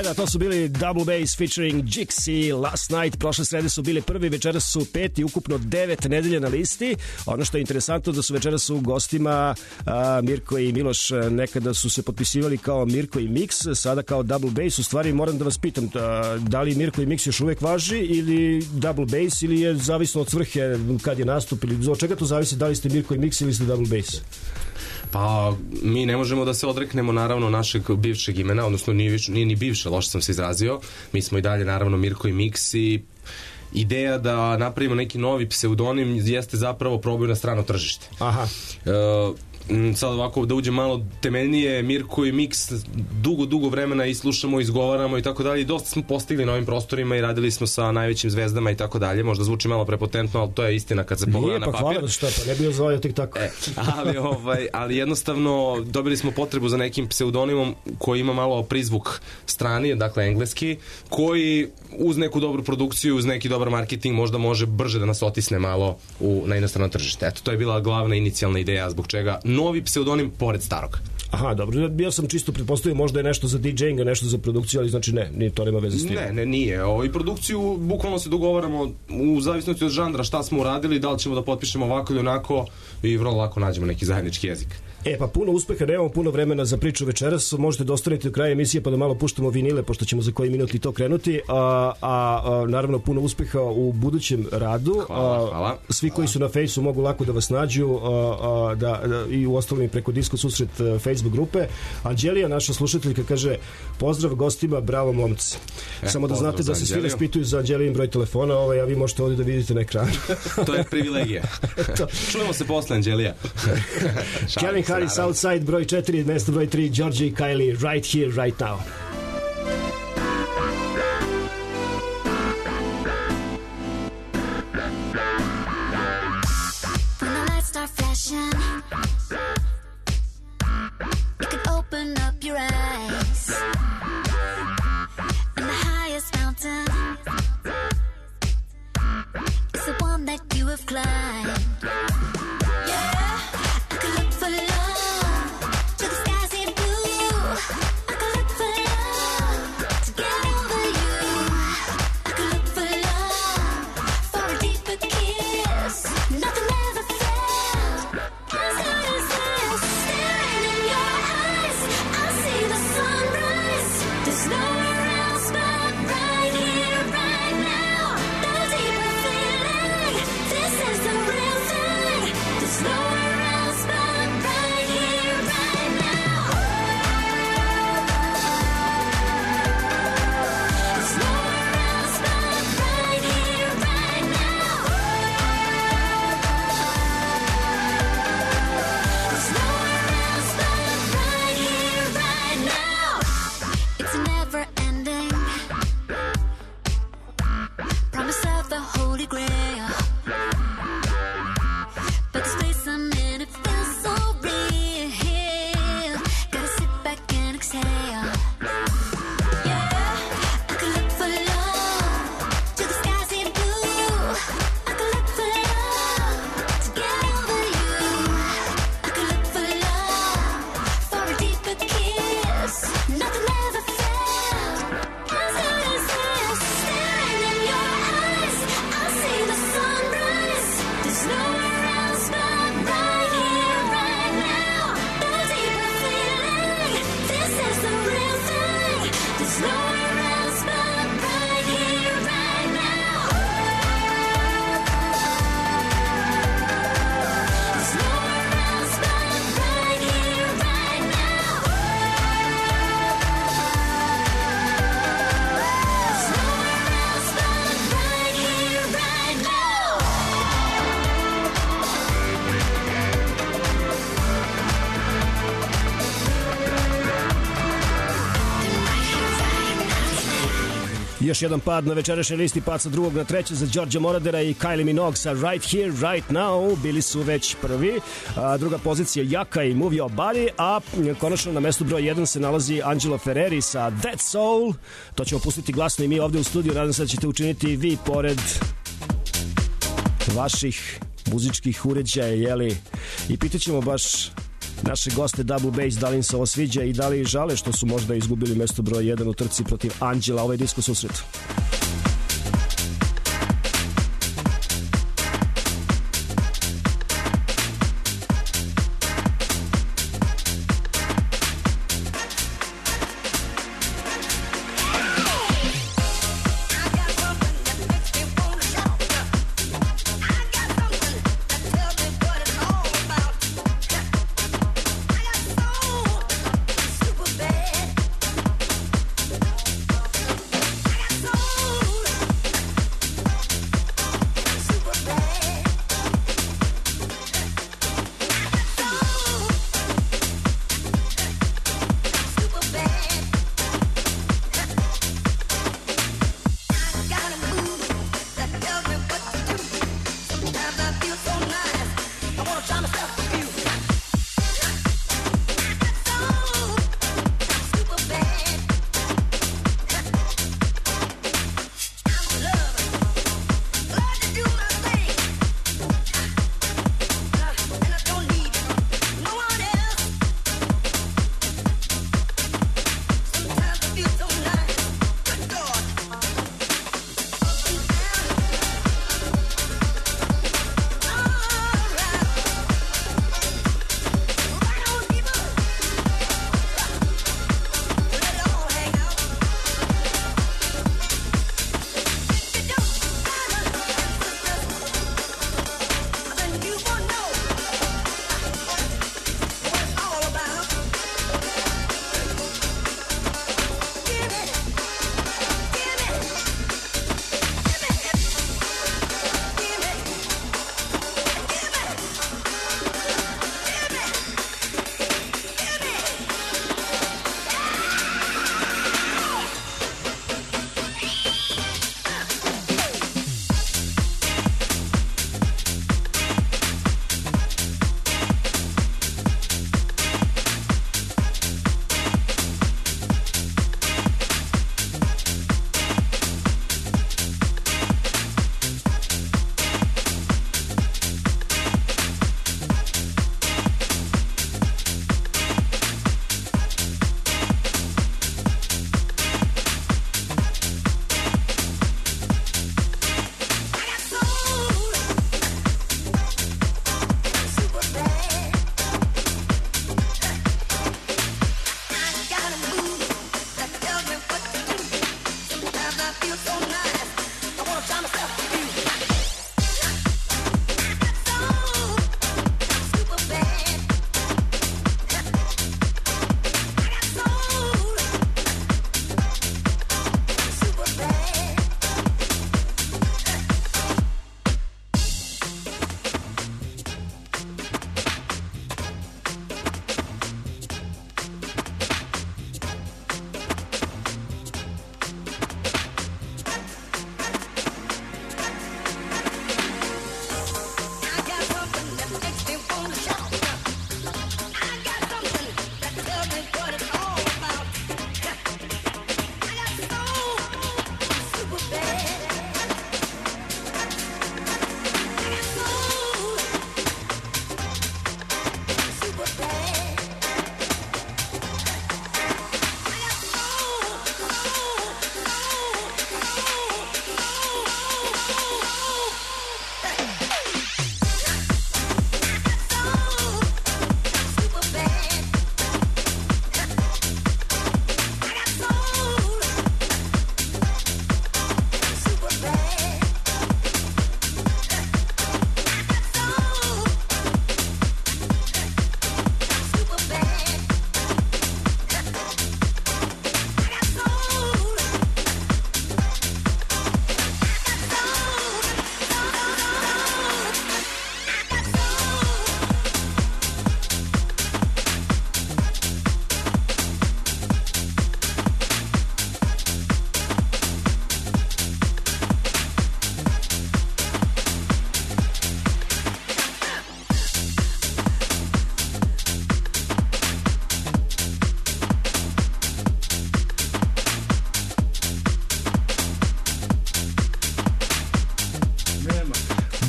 Speaker 3: Monster, a to su bili Double Bass featuring Jixi. Last Night, prošle srede su bili prvi, večeras su peti, ukupno 9 nedelja na listi. Ono što je interesantno da su večeras u gostima Mirko i Miloš. Nekada su se potpisivali kao Mirko i Mix, sada kao Double Bass. U stvari moram da vas pitam, da li Mirko i Mix još uvek važi ili Double Bass, ili je zavisno od svrhe kad je nastup, ili od čega to zavisi, da li ste Mirko i Mix ili ste Double Bass?
Speaker 11: Pa mi ne možemo da se odreknemo naravno našeg bivšeg imena, odnosno nije ni bivše, loše sam se izrazio. Mi smo i dalje naravno Mirko i Mix i ideja da napravimo neki novi pseudonim jeste zapravo probaju na strano tržište.
Speaker 3: Aha.
Speaker 11: Sad ovako da uđe malo temeljnije, Mirko i Mix dugo vremena i slušamo, izgovaramo i tako dalje, i dosta smo postigli na ovim prostorima i radili smo sa najvećim zvezdama i tako dalje. Možda zvuči malo prepotentno, ali to je istina kad se pogleda na papir.
Speaker 3: Hvala, šta pa ne bi ozvao tek tako.
Speaker 11: Ali jednostavno dobili smo potrebu za nekim pseudonimom koji ima malo prizvuk strani, dakle engleski, koji uz neku dobru produkciju, uz neki dobar marketing možda može brže da nas otisne malo na inostrano tržište. Eto, to je bila glavna inicijalna ideja zbog čega novi pseudonim pored starog.
Speaker 3: Aha, dobro, ja sam čisto pretpostavio možda je nešto za DJinga, nešto za produkciju, ali znači ne, to nema veze s tim.
Speaker 11: Ne, nije. I produkciju bukvalno se dogovaramo u zavisnosti od žanra šta smo uradili, da li ćemo da potpišemo ovako ili onako, i vrlo lako nađemo neki zajednički jezik.
Speaker 3: Pa puno uspeha, nemamo puno vremena za priču večeras, možete da ostanete do kraja emisije pa da malo puštamo vinile, pošto ćemo za koji minut i to krenuti, a naravno puno uspeha u budućem radu.
Speaker 11: Hvala.
Speaker 3: Svi koji su na Fejsu mogu lako da vas nađu, i u ostalom i preko Disko Susret Facebook grupe. Anđelija, naša slušateljka, kaže pozdrav gostima, bravo momci. Samo da znate da se svi raspituju za Anđelijin broj telefona, a vi možete ovdje da vidite na ekranu.
Speaker 11: To je privilegija. Čujemo se posle, Anđelija.
Speaker 3: Kevin Harris, Outside, broj 4, mesto broj 3, Georgia i Kylie, Right Here, Right Now.
Speaker 13: When the lights start flashing, you can open up your eyes. And the highest mountain is the one that you have climbed.
Speaker 3: Još jedan pad na večerašnjoj listi, pad sa drugog na treće za Georgia Moradera i Kylie Minogue sa Right Here, Right Now. Bili su već prvi. Druga pozicija Jaka i Move Your Body, a konačno na mestu broj 1 se nalazi Angelo Ferreri sa That Soul. To ćemo pustiti glasno i mi ovde u studiju. Nadam se da ćete učiniti vi pored vaših muzičkih uređaja, jeli? I pitaćemo baš naše goste Double Bass, da li im se ovo sviđa i da li žale što su možda izgubili mesto broj 1 u trci protiv Anđela, ovaj disko susret.
Speaker 5: I got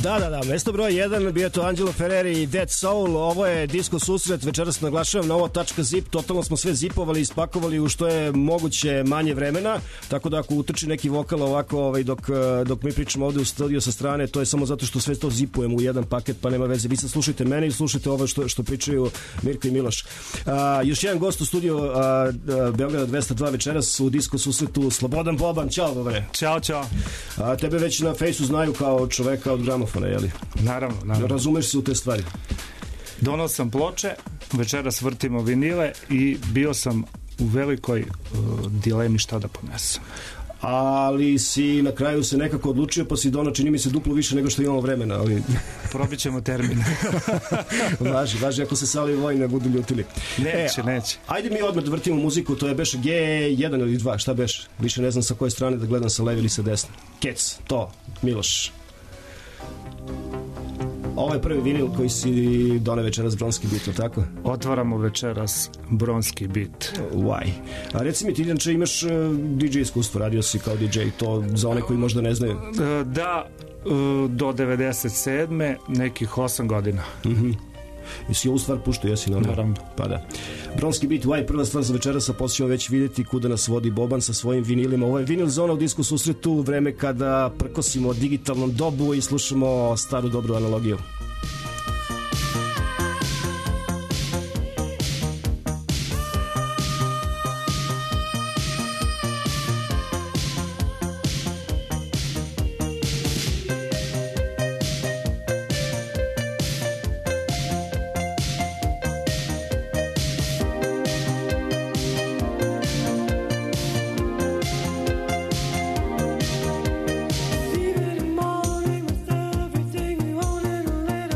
Speaker 3: Da, mesto broj 1 bio je to Angelo Ferreri i Dead Soul. Ovo je Disco susret, večeras naglašavam na ovo .zip, totalno smo sve zipovali i spakovali u što je moguće manje vremena, tako da ako utrči neki vokal ovako dok mi pričamo ovde u studiju sa strane, to je samo zato što sve to zipujemo u jedan paket, pa nema veze. Vi sad slušajte mene i slušajte ovo što pričaju Mirko i Miloš. Još jedan gost u studiju Beograda 202 večeras u Disco susretu, Slobodan Boban. Ćao, dobre.
Speaker 14: Ćao.
Speaker 3: Tebe već na fejsu znaju kao čoveka od gramofona, jeli?
Speaker 14: Naravno.
Speaker 3: Razumeš se u te stvari?
Speaker 14: Donao sam ploče, večeras vrtimo vinile i bio sam u velikoj dilemi šta da ponesem.
Speaker 3: Ali si na kraju se nekako odlučio, pa si donao, čini mi se, duplo više nego što imamo vremena, ali...
Speaker 14: Probit ćemo termin.
Speaker 3: Važi ako se Sali i Vojna budu ljutili.
Speaker 14: Neće.
Speaker 3: Ajde mi odmah da vrtimo muziku, to je beše G1 ili 2, šta beše? Više ne znam sa koje strane da gledam, sa leve ili sa desne. Kec, to, Miloš. Ovo je prvi vinil koji si doneo večeras, Bronski bit, tako?
Speaker 14: Otvaramo večeras Bronski bit.
Speaker 3: Why? A reci mi, ti inače imaš DJ iskustvo, radio si kao DJ, to za one koji možda ne znaju.
Speaker 14: Da, do 97. nekih 8 godina.
Speaker 3: Jesi ovu stvar puštao, jesi
Speaker 14: naravno?
Speaker 3: Pa da. Bronski bit, Why, prva stvar za večeras, a poslije ćemo već vidjeti kuda nas vodi Boban sa svojim vinilima. Ovo je vinil zona u Disku susretu, vreme kada prkosimo digitalnom dobu i slušamo staru dobru analogiju.
Speaker 5: Leave it in morning with everything we want in a letter.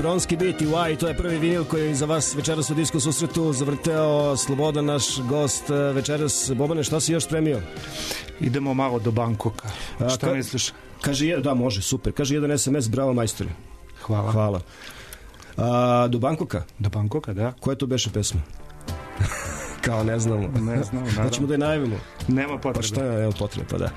Speaker 3: testosteronski bit i Why, to je prvi vinil koji za vas večeras u Disko susretu zavrteo Slobodan, naš gost večeras. Bobane, šta si još spremio?
Speaker 14: Idemo malo do Bangkoka. Šta misliš?
Speaker 3: Kaže, da, može, super. Kaže jedan SMS, bravo majstore.
Speaker 14: Hvala.
Speaker 3: Hvala. Do Bangkoka?
Speaker 14: Do Bangkoka, da.
Speaker 3: Koja to beše pesma? Kao ne znamo.
Speaker 14: Ne znamo, naravno.
Speaker 3: Hoćemo da je najavimo.
Speaker 14: Nema potrebe.
Speaker 3: Pa šta je, nema potrebe, pa da.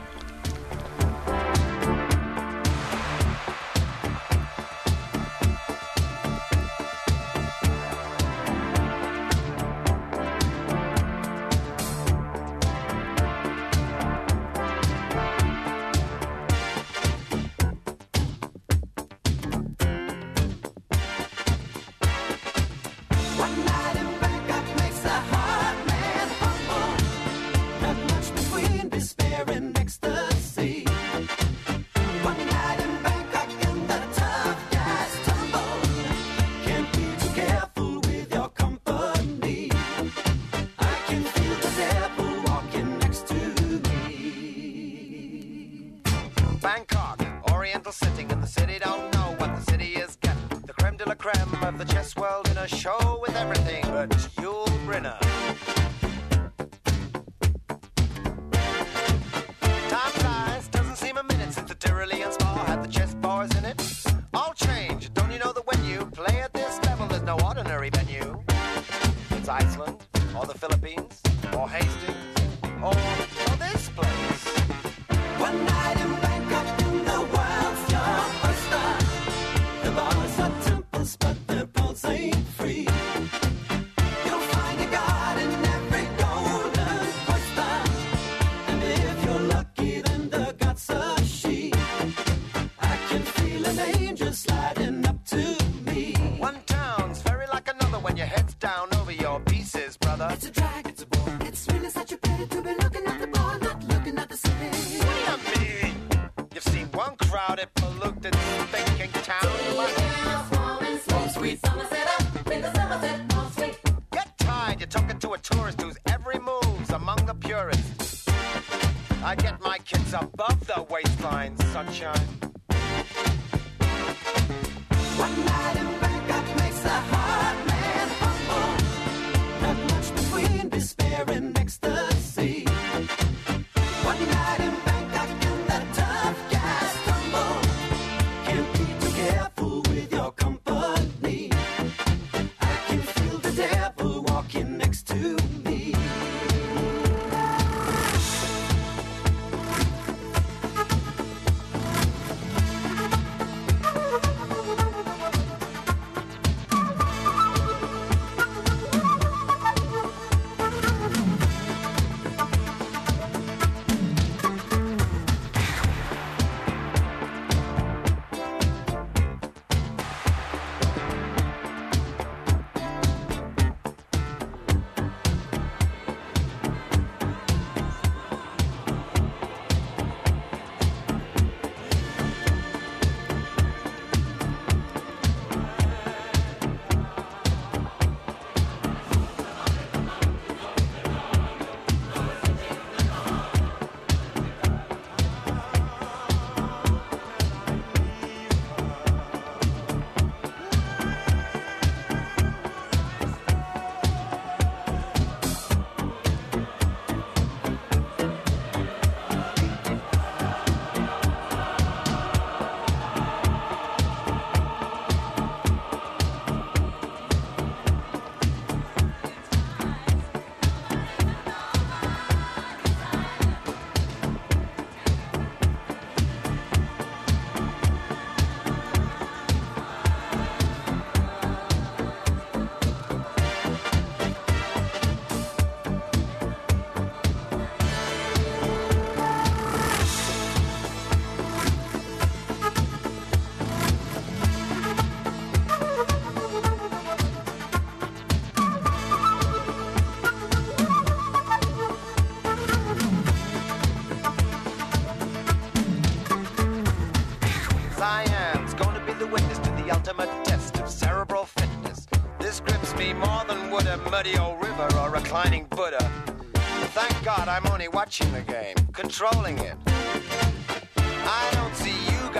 Speaker 15: muddy old river or reclining Buddha. Thank God I'm only watching the game, controlling it. I don't see you guys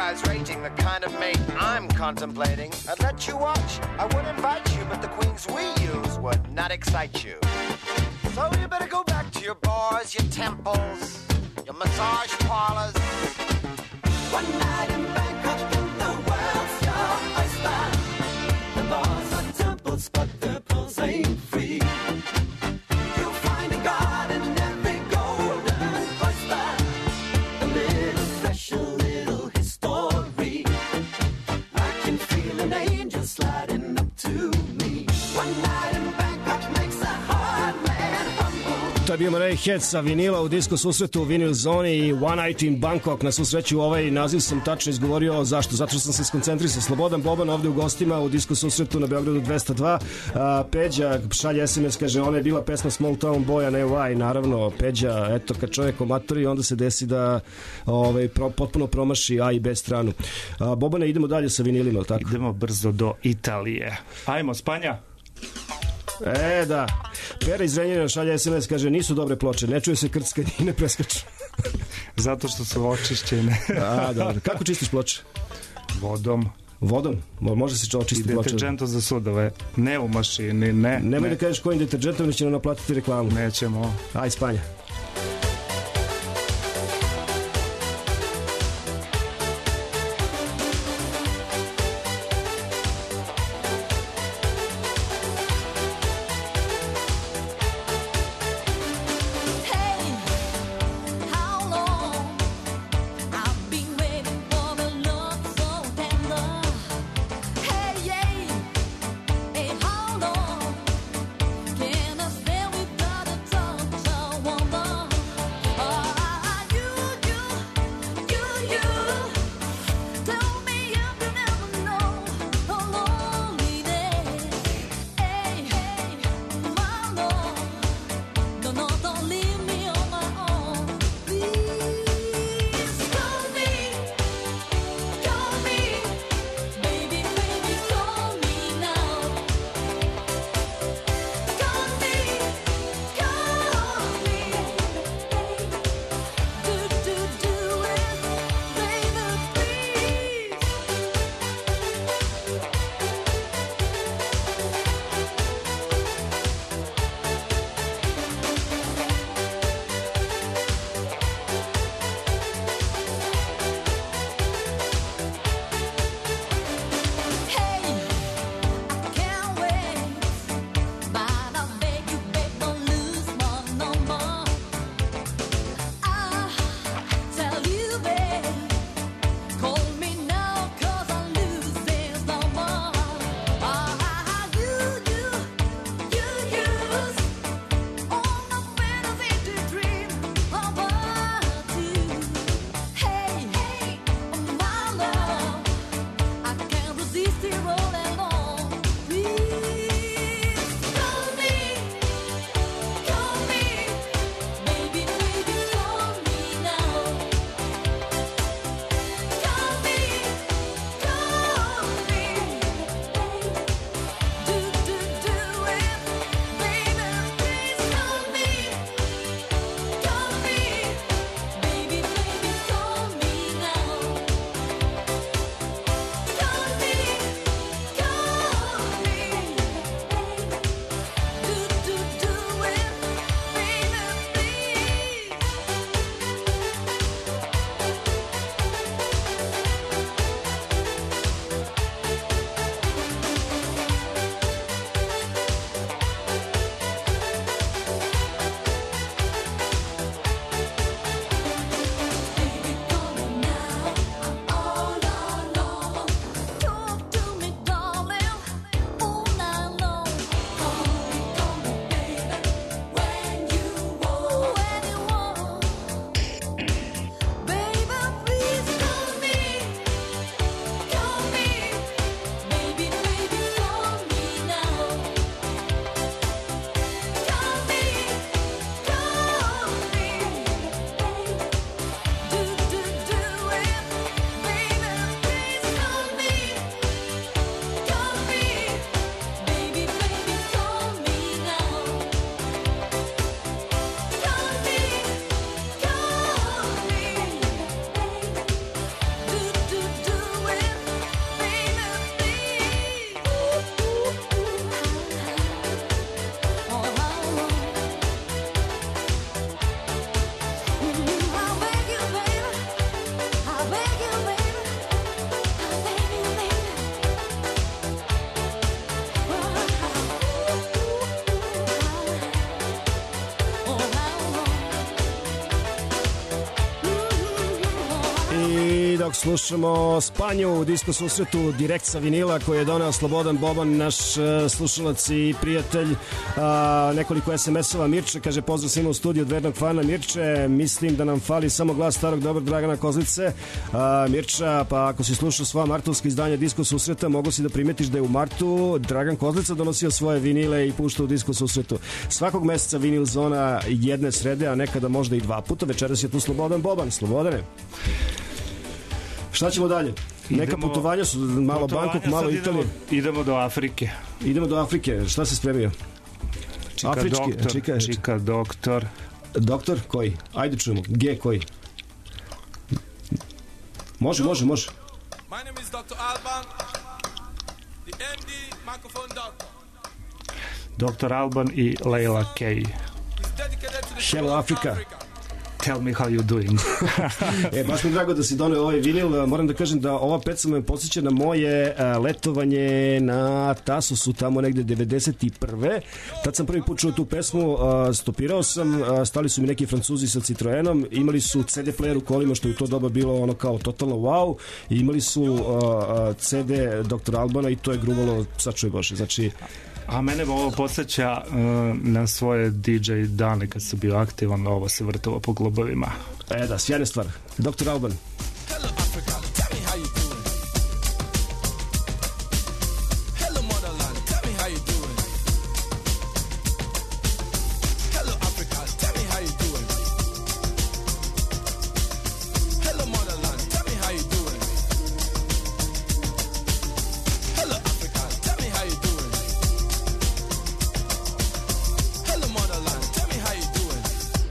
Speaker 15: fire's raging, the kind of mate I'm contemplating. I'd let you watch, I would invite you, but the queens we use would not excite you. So you better go back to your bars, your temples, your massage parlors.
Speaker 5: One night in Bangkok and the world's your oyster. The bars are temples, but their pearls ain't free. You'll find a god in every golden oyster. A little fresh, a little history. I can feel an angel sliding up to me. One night in Bangkok makes a hard man humble.
Speaker 3: To je bio Murray Head sa vinila u disko susretu u Vinyl Zoni i One Night in Bangkok. Na svu sreću ovaj naziv sam tačno izgovorio. Zašto? Zato što sam se skoncentrisao. Slobodan Boban ovde u gostima u disko susretu na Beogradu 202. Peđa šalje SMS, kaže ona je bila pesma Small Town Boy, a ne Why. Naravno, Peđa, eto kad čovjek omatori onda se desi da potpuno promaši A i B stranu. Bobane, idemo dalje sa vinilima, tako?
Speaker 14: Idemo brzo do Italije. Ajmo, Spanja.
Speaker 3: Da. Pera iz Renjanina šalja SMS, kaže nisu dobre ploče, ne čuje se krckanje i ne preskaču.
Speaker 14: Zato što su očišćene.
Speaker 3: Dobro. Kako čistiš ploče?
Speaker 14: Vodom.
Speaker 3: Vodom? Može se očistiti ploče?
Speaker 14: I deterđentom za sudove. Ne u mašini, ne.
Speaker 3: Nemoj da kažeš kojim deterđentom, neće nam naplatiti reklamu.
Speaker 14: Nećemo.
Speaker 3: Aj, Spanja.
Speaker 5: Can I say we got a touch? I wonder
Speaker 3: I dok slušamo Spanju u disko susretu direkt sa vinila koji je doneo Slobodan Boban, naš slušalac i prijatelj, nekoliko SMS-ova. Mirče kaže pozdrav svima u studiju od vernog fana. Mirče, mislim da nam fali samo glas starog dobrog Dragana Kozlice. Mirča, pa ako si slušao sva martovska izdanja disko susreta, mogu si da primetiš da je u martu Dragan Kozlica donosio svoje vinile i puštao u disko susretu. Svakog meseca vinil zona jedne srede, a nekada možda i dva puta. Večeras je tu Slobodan Boban. Slobodane, šta ćemo dalje? Neka putovanja su, malo Bangkok, malo Italije.
Speaker 14: Idemo do Afrike.
Speaker 3: Idemo do Afrike, šta se spremio?
Speaker 14: Čika doktor.
Speaker 3: Doktor koji? Ajde čujemo, G koji? Može.
Speaker 10: My name is Dr. Alban, the MD microphone doctor.
Speaker 14: Dr. Alban i Leila Kay.
Speaker 3: Hello Africa.
Speaker 14: Tell me how you doing.
Speaker 3: Baš mi drago da si doneo ovaj vinil. Moram da kažem da ova pesma me podsjeća na moje letovanje na Tasosu tamo negde 91. Tad sam prvi put čuo tu pesmu, stopirao sam, stali su mi neki Francuzi sa Citroenom, imali su CD player u kolima, što je u to doba bilo ono kao totalno wow, i imali su CD Dr. Albana i to je gruvalo, sad čuj Bože, znači...
Speaker 14: A mene ovo podsjeća na svoje DJ dane kad sam bio aktivan, ovo se vrtalo po klubovima.
Speaker 3: Da, sjajna stvar. Dr. Alban.
Speaker 10: Hello Africa, tell me how you doing. Hello motherland, tell me how you doing. Hello Africa, tell me how you doing. Hello motherland, tell me how you doing. Hello Africa, tell me how you doing. Hello motherland, tell me how you doing.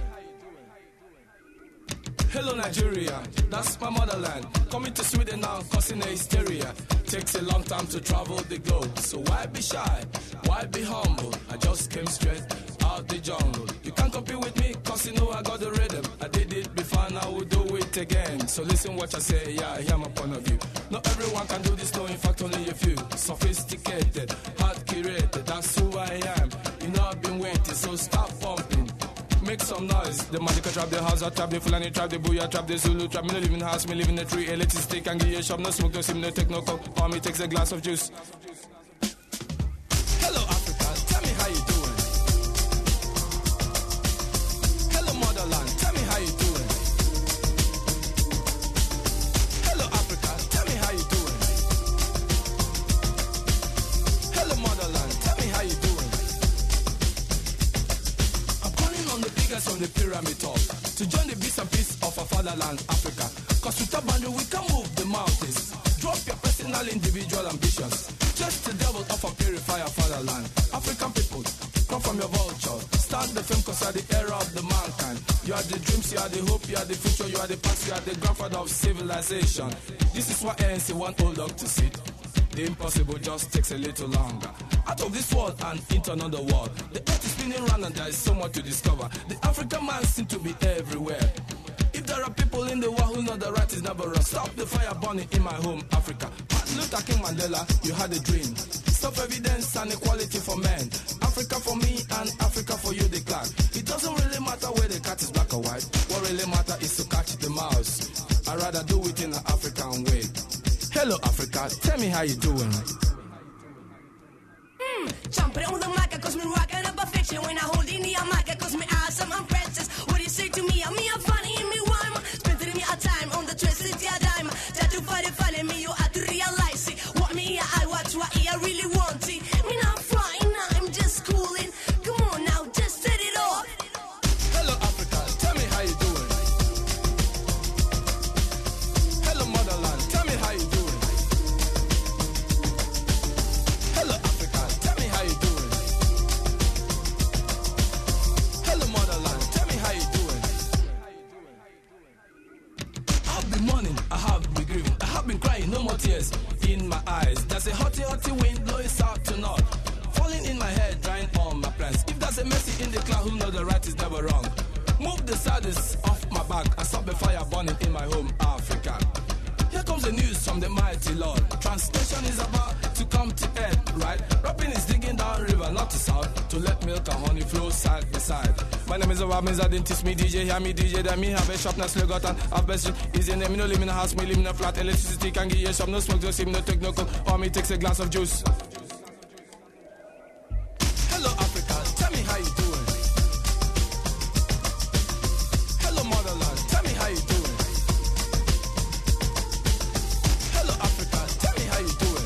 Speaker 10: Hello Nigeria, that's my motherland. Coming to Sweden now, causing a hysteria. Takes a long time to travel the globe, so why be shy? Why be humble? I just came straight out the jungle. You can't compete with me, cause you know I got the rhythm. I did it before, and I will do it again. So listen what I say, yeah, hear my point of view. Not everyone can do this, no, in fact only a few. Sophisticated, hard curated, that's who I am. You know I've been waiting, so stop pumping. Make some noise. The Magica trap, the Hausa trap, the Fulani trap, the Booyah trap, the Zulu trap. Me no live in house, me live in a tree. Electricity can give you a shop, no smoke, no sim, no take no coke. Or me takes a glass of juice. Hello Africa, tell me how you doing. Hello motherland, tell me how you doing. Hello Africa, tell me how you doing. Hello motherland, tell me how you doing. On the figures on the pyramid top to join the bits and pieces of our fatherland, Africa. Cause with a boundary we can move the mountains. Drop your personal, individual ambitions. Just the devil of a purifier fatherland. African people, come from your vulture. Start the film cause you are the era of the mankind. You are the dreams, you are the hope, you are the future, you are the past, you are the grandfather of civilization. This is what ANC want old dog to see. The impossible just takes a little longer. Out of this world and into another world. The earth is spinning round and there is so much to discover. The African man seems to be everywhere. If there are people in the world who know the right is never wrong, stop the fire burning in my home, Africa. Martin Luther King Mandela, you had a dream. Stop evidence and equality for men. Africa for me and Africa for you, the clan. It doesn't really matter where the cat is black or white. What really matters is to catch the mouse. I'd rather do it in an African way. Hello Africa, tell me how you doing.
Speaker 5: Jumping on the mic, cause me rockin' up a fiction. When I hold in the mic, cause me awesome, I'm princess. What do you say to me? I'm funny in me rhyme. Spending me a time on the twisted dime. Try to find me, you have to realize it. What me I watch, what I really want it. Me not flying, I'm just cooling. Come on now, just set it off.
Speaker 10: Hello Africa, tell me how you doing. Hello motherland, tell me how you doing. Hello Africa, tell me how you doing. Hello motherland, tell me how you doing. I've been mourning, I have been grieving, I have been crying, no more tears in my eyes. There's a hotty wind blowing south to north, falling in my head, drying all my plans. If there's a mercy in the cloud, who know the right is never wrong. Move the saddest off my back and stop the fire burning in my home, Africa. Here comes the news from the mighty Lord. Translation is about to come to end right right. Rapping is digging down river, not to south, to let milk and honey flow side by side. My name is Robins, I didn't teach me DJ, hear me DJ, then me have a shop, now slug out and have best easy name, me no live in a house, me live in a flat, electricity can give you a shop, no smoke, just him, no take no coke, or me takes a glass of juice. Hello Africa, tell me how you doing. Hello motherland, tell me how you doing. Hello Africa, tell me how you doing.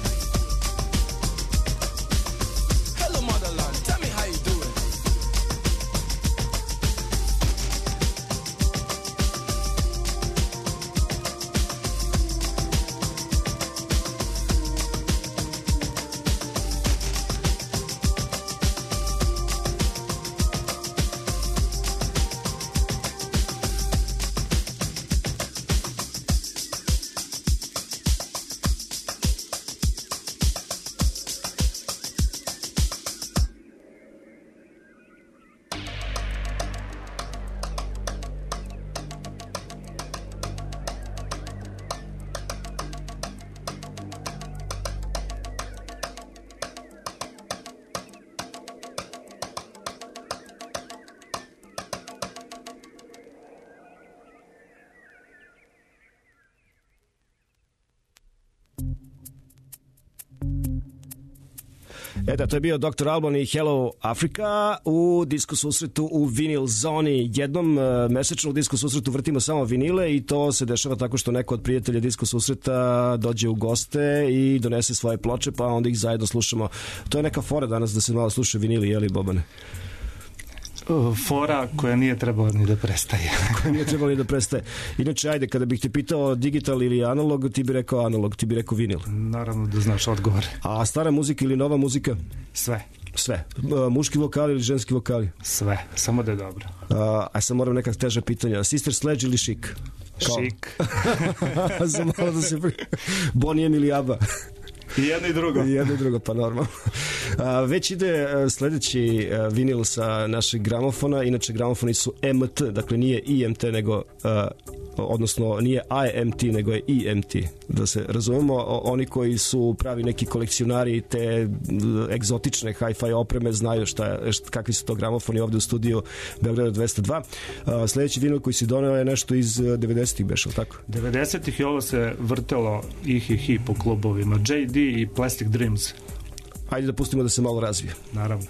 Speaker 10: Hello motherland, tell me how you doing.
Speaker 3: Da, to je bio Dr. Alban i Hello Africa u disco susretu u Vinil Zoni. Jednom mesečno u disco susretu vrtimo samo vinile i to se dešava tako što neko od prijatelja disco susreta dođe u goste i donese svoje ploče, pa onda ih zajedno slušamo. To je neka fora danas da se malo sluša vinili, jeli Bobane?
Speaker 14: Fora koja nije trebala ni da prestaje.
Speaker 3: Koja nije trebala ni da prestaje. Inače, ajde, kada bih te pitao digital ili analog, ti bi rekao analog, ti bi rekao vinil.
Speaker 14: Naravno da znaš odgovor.
Speaker 3: A stara muzika ili nova muzika?
Speaker 14: Sve.
Speaker 3: Sve. Muški vokali ili ženski vokali?
Speaker 14: Sve, samo da je dobro.
Speaker 3: A sad moram neka teža pitanja. Sister Sledge ili Chic?
Speaker 14: Chic.
Speaker 3: Za malo da se... Bonnie M ili ABBA?
Speaker 14: I jedno i drugo.
Speaker 3: I jedno i drugo, pa normalno. Već ide sledeći vinil sa našeg gramofona. Inače, gramofoni su MT, dakle nije IMT, nego odnosno nije IMT, nego je IMT. Da se razumemo, oni koji su pravi neki kolekcionari te egzotične hi-fi opreme znaju kakvi su to gramofoni ovde u studiju Beograda 202. Sledeći vinil koji si doneo je nešto iz 90-ih, beš, ali tako?
Speaker 14: 90-ih i ovo se vrtelo i po klubovima. JD i Plastic Dreams.
Speaker 3: Hajde da pustimo da se malo razvije.
Speaker 14: Naravno.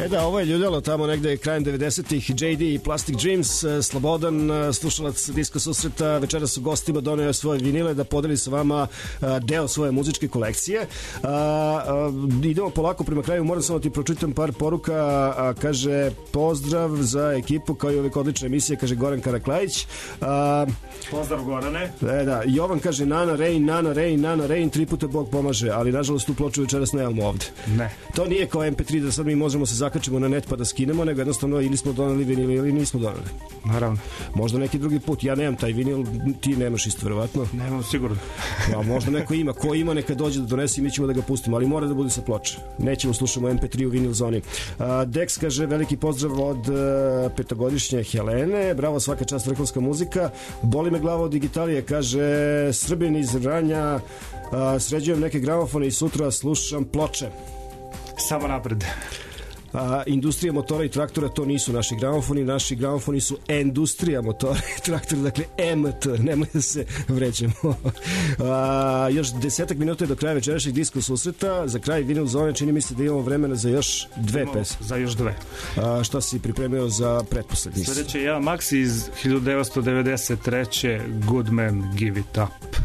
Speaker 3: Da, ovo je ljuljalo tamo negde krajem 90-ih, JD i Plastic Dreams. Slobodan, slušalac Disko susreta, večeras u gostima doneo svoje vinile da podeli sa vama deo svoje muzičke kolekcije. Idemo polako prema kraju, moram samo ti pročitam par poruka. Kaže, pozdrav za ekipu kao i uvijek odlična emisija, kaže Goran Karaklajić.
Speaker 14: Pozdrav Gorane.
Speaker 3: Da, Jovan kaže Nana Rain, Nana Rain, Nana Rain, 3 puta Bog pomaže, ali nažalost tu ploču večeras nemamo ovde.
Speaker 14: Ne.
Speaker 3: To nije kao MP3 da sad mi možemo se zakačimo na net pa da skinemo, nego jednostavno ili smo doneli vinil ili nismo doneli.
Speaker 14: Naravno.
Speaker 3: Možda neki drugi put, ja nemam taj vinil, ti nemaš isto verovatno.
Speaker 14: Nemam sigurno.
Speaker 3: A možda neko ima, ko ima neka dođe da donese i mi ćemo da ga pustimo, ali mora da bude sa ploče. Nećemo slušamo MP3 u vinil zoni. Dex kaže veliki pozdrav od petogodišnje Helene, bravo, svaka čast, vrhunska muzika. Boli me glava od digitalije, kaže Srbin iz Vranja, sređujem neke gramofone i sutra slušam ploče.
Speaker 14: Samo napred.
Speaker 3: Industrija motora i traktora, to nisu naši gramofoni su industrija motora i traktora, dakle MT, nemoj da se vrećemo. Još 10 minuta je do kraja večerašnjeg disko susreta, za kraj vinil zone čini mi se da imamo vremena za još dve pesme.
Speaker 14: Za još dve.
Speaker 3: Šta si pripremio za pretposlednji?
Speaker 14: Sledeće je Maxi iz 1993. Good Man Give It Up.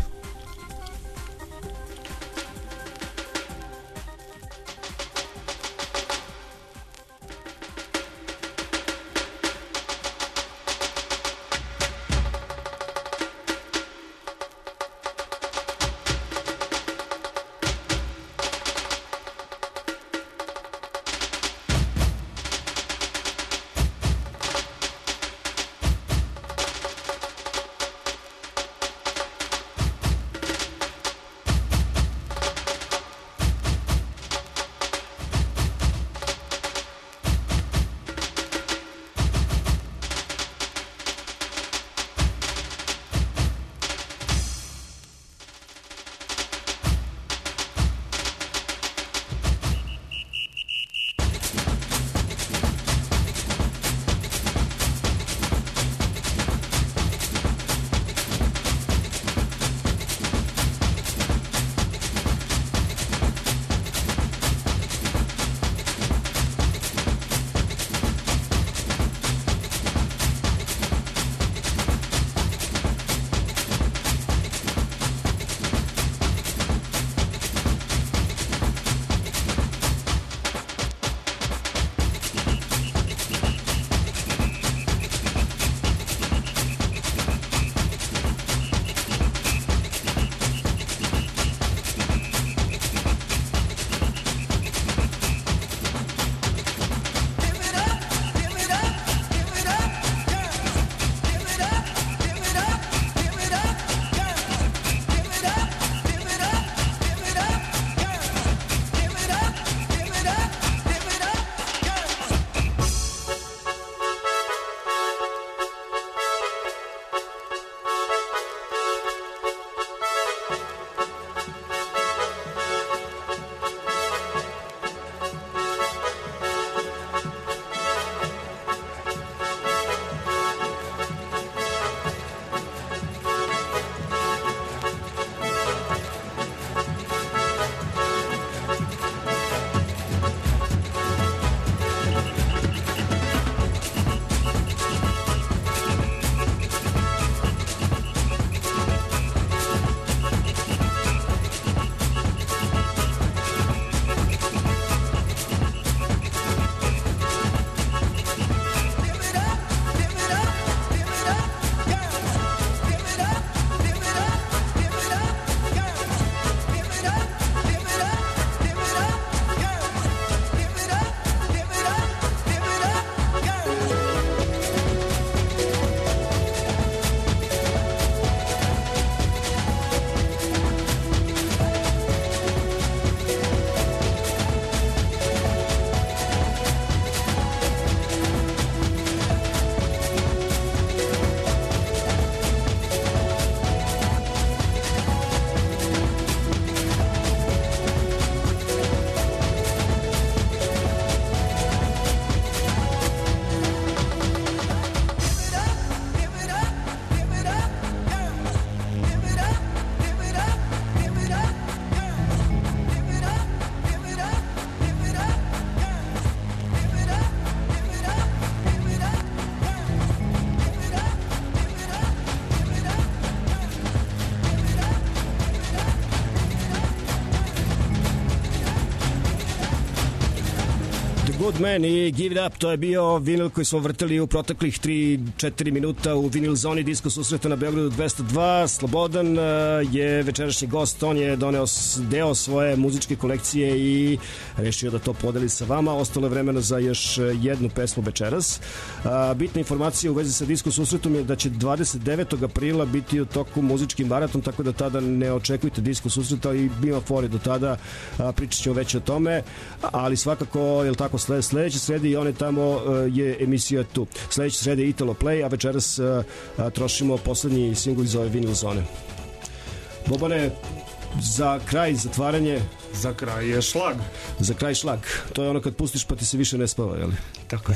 Speaker 3: Good Man i Give It Up, to je bio vinil koji smo vrtili u proteklih 3-4 minuta u vinil zoni Disko susreta na Beogradu 202. Slobodan je večerašnji gost, on je doneo deo svoje muzičke kolekcije i rešio da to podeli sa vama. Ostalo je vremena za još jednu pesmu večeras. Bitna informacija u vezi sa Disko susretom je da će 29. aprila biti u toku muzički maraton, tako da tada ne očekujte Disko susreta i ima fore do tada, pričat ćemo već o tome, ali svakako, je li tako, sledeće srede i one tamo je emisija tu. Sledeće srede je Italo Play, a večeras trošimo poslednji singl iz ove vinil zone. Bobane, za kraj, zatvaranje...
Speaker 14: Za kraj je šlag.
Speaker 3: Za kraj šlag. To je ono kad pustiš pa ti se više ne spava, jel?
Speaker 14: Tako je.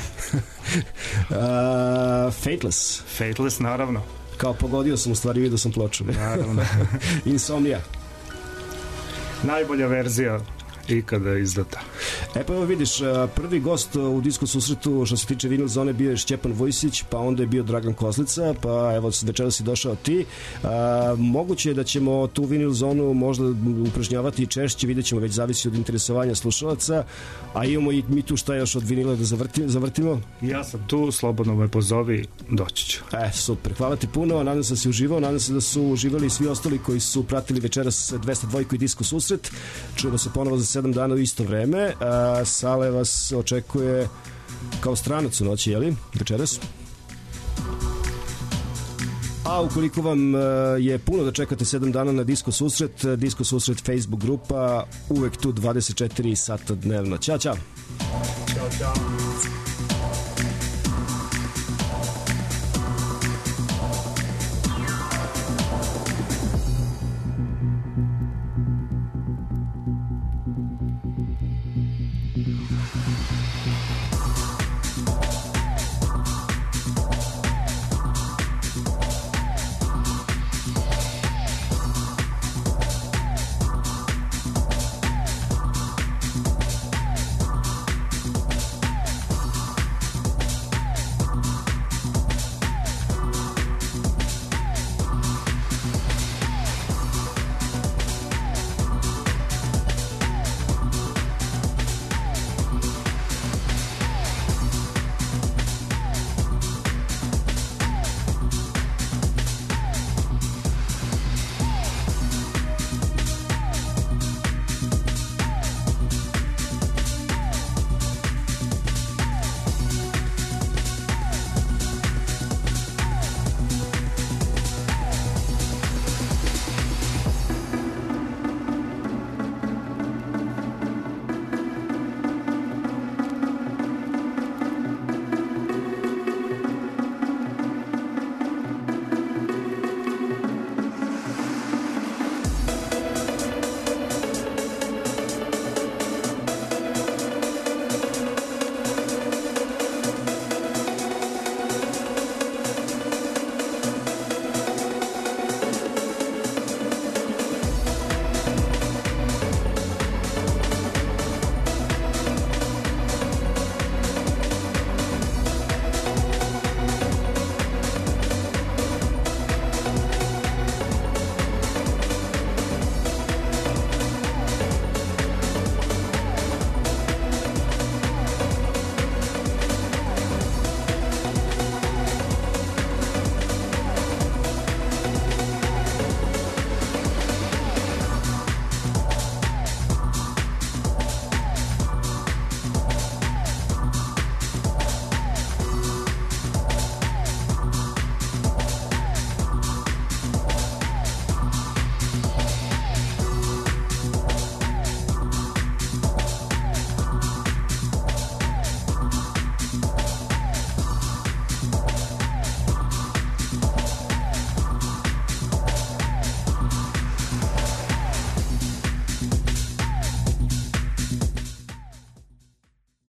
Speaker 3: Fateless.
Speaker 14: Fateless, naravno.
Speaker 3: Kao pogodio sam, u stvari vidio sam ploču.
Speaker 14: Naravno.
Speaker 3: Insomnia.
Speaker 14: Najbolja verzija ikada izdata.
Speaker 3: E pa evo vidiš, prvi gost u Disko susretu što se tiče vinil zone bio je Šćepan Vojsić, pa onda je bio Dragan Kozlica, pa evo večera si došao ti. Moguće je da ćemo tu vinil zonu možda upražnjavati i češće, vidjet ćemo, već zavisi od interesovanja slušalaca, a imamo i mi tu šta još od vinila da zavrtimo.
Speaker 14: Ja sam tu, slobodno me pozovi, doći ću.
Speaker 3: Super, hvala ti puno, nadam se da si uživao, nadam se da su uživali svi ostali koji su pratili večeras 202 i Disko susret. Čujemo se ponovo za 7 dana u isto vreme. Sale vas očekuje kao stranac u noći, jeli? Večeras. A ukoliko vam je puno da čekate 7 dana na Disko susret Facebook grupa, uvek tu 24 sata dnevno. Ćao, čao.
Speaker 14: Ćao, čao.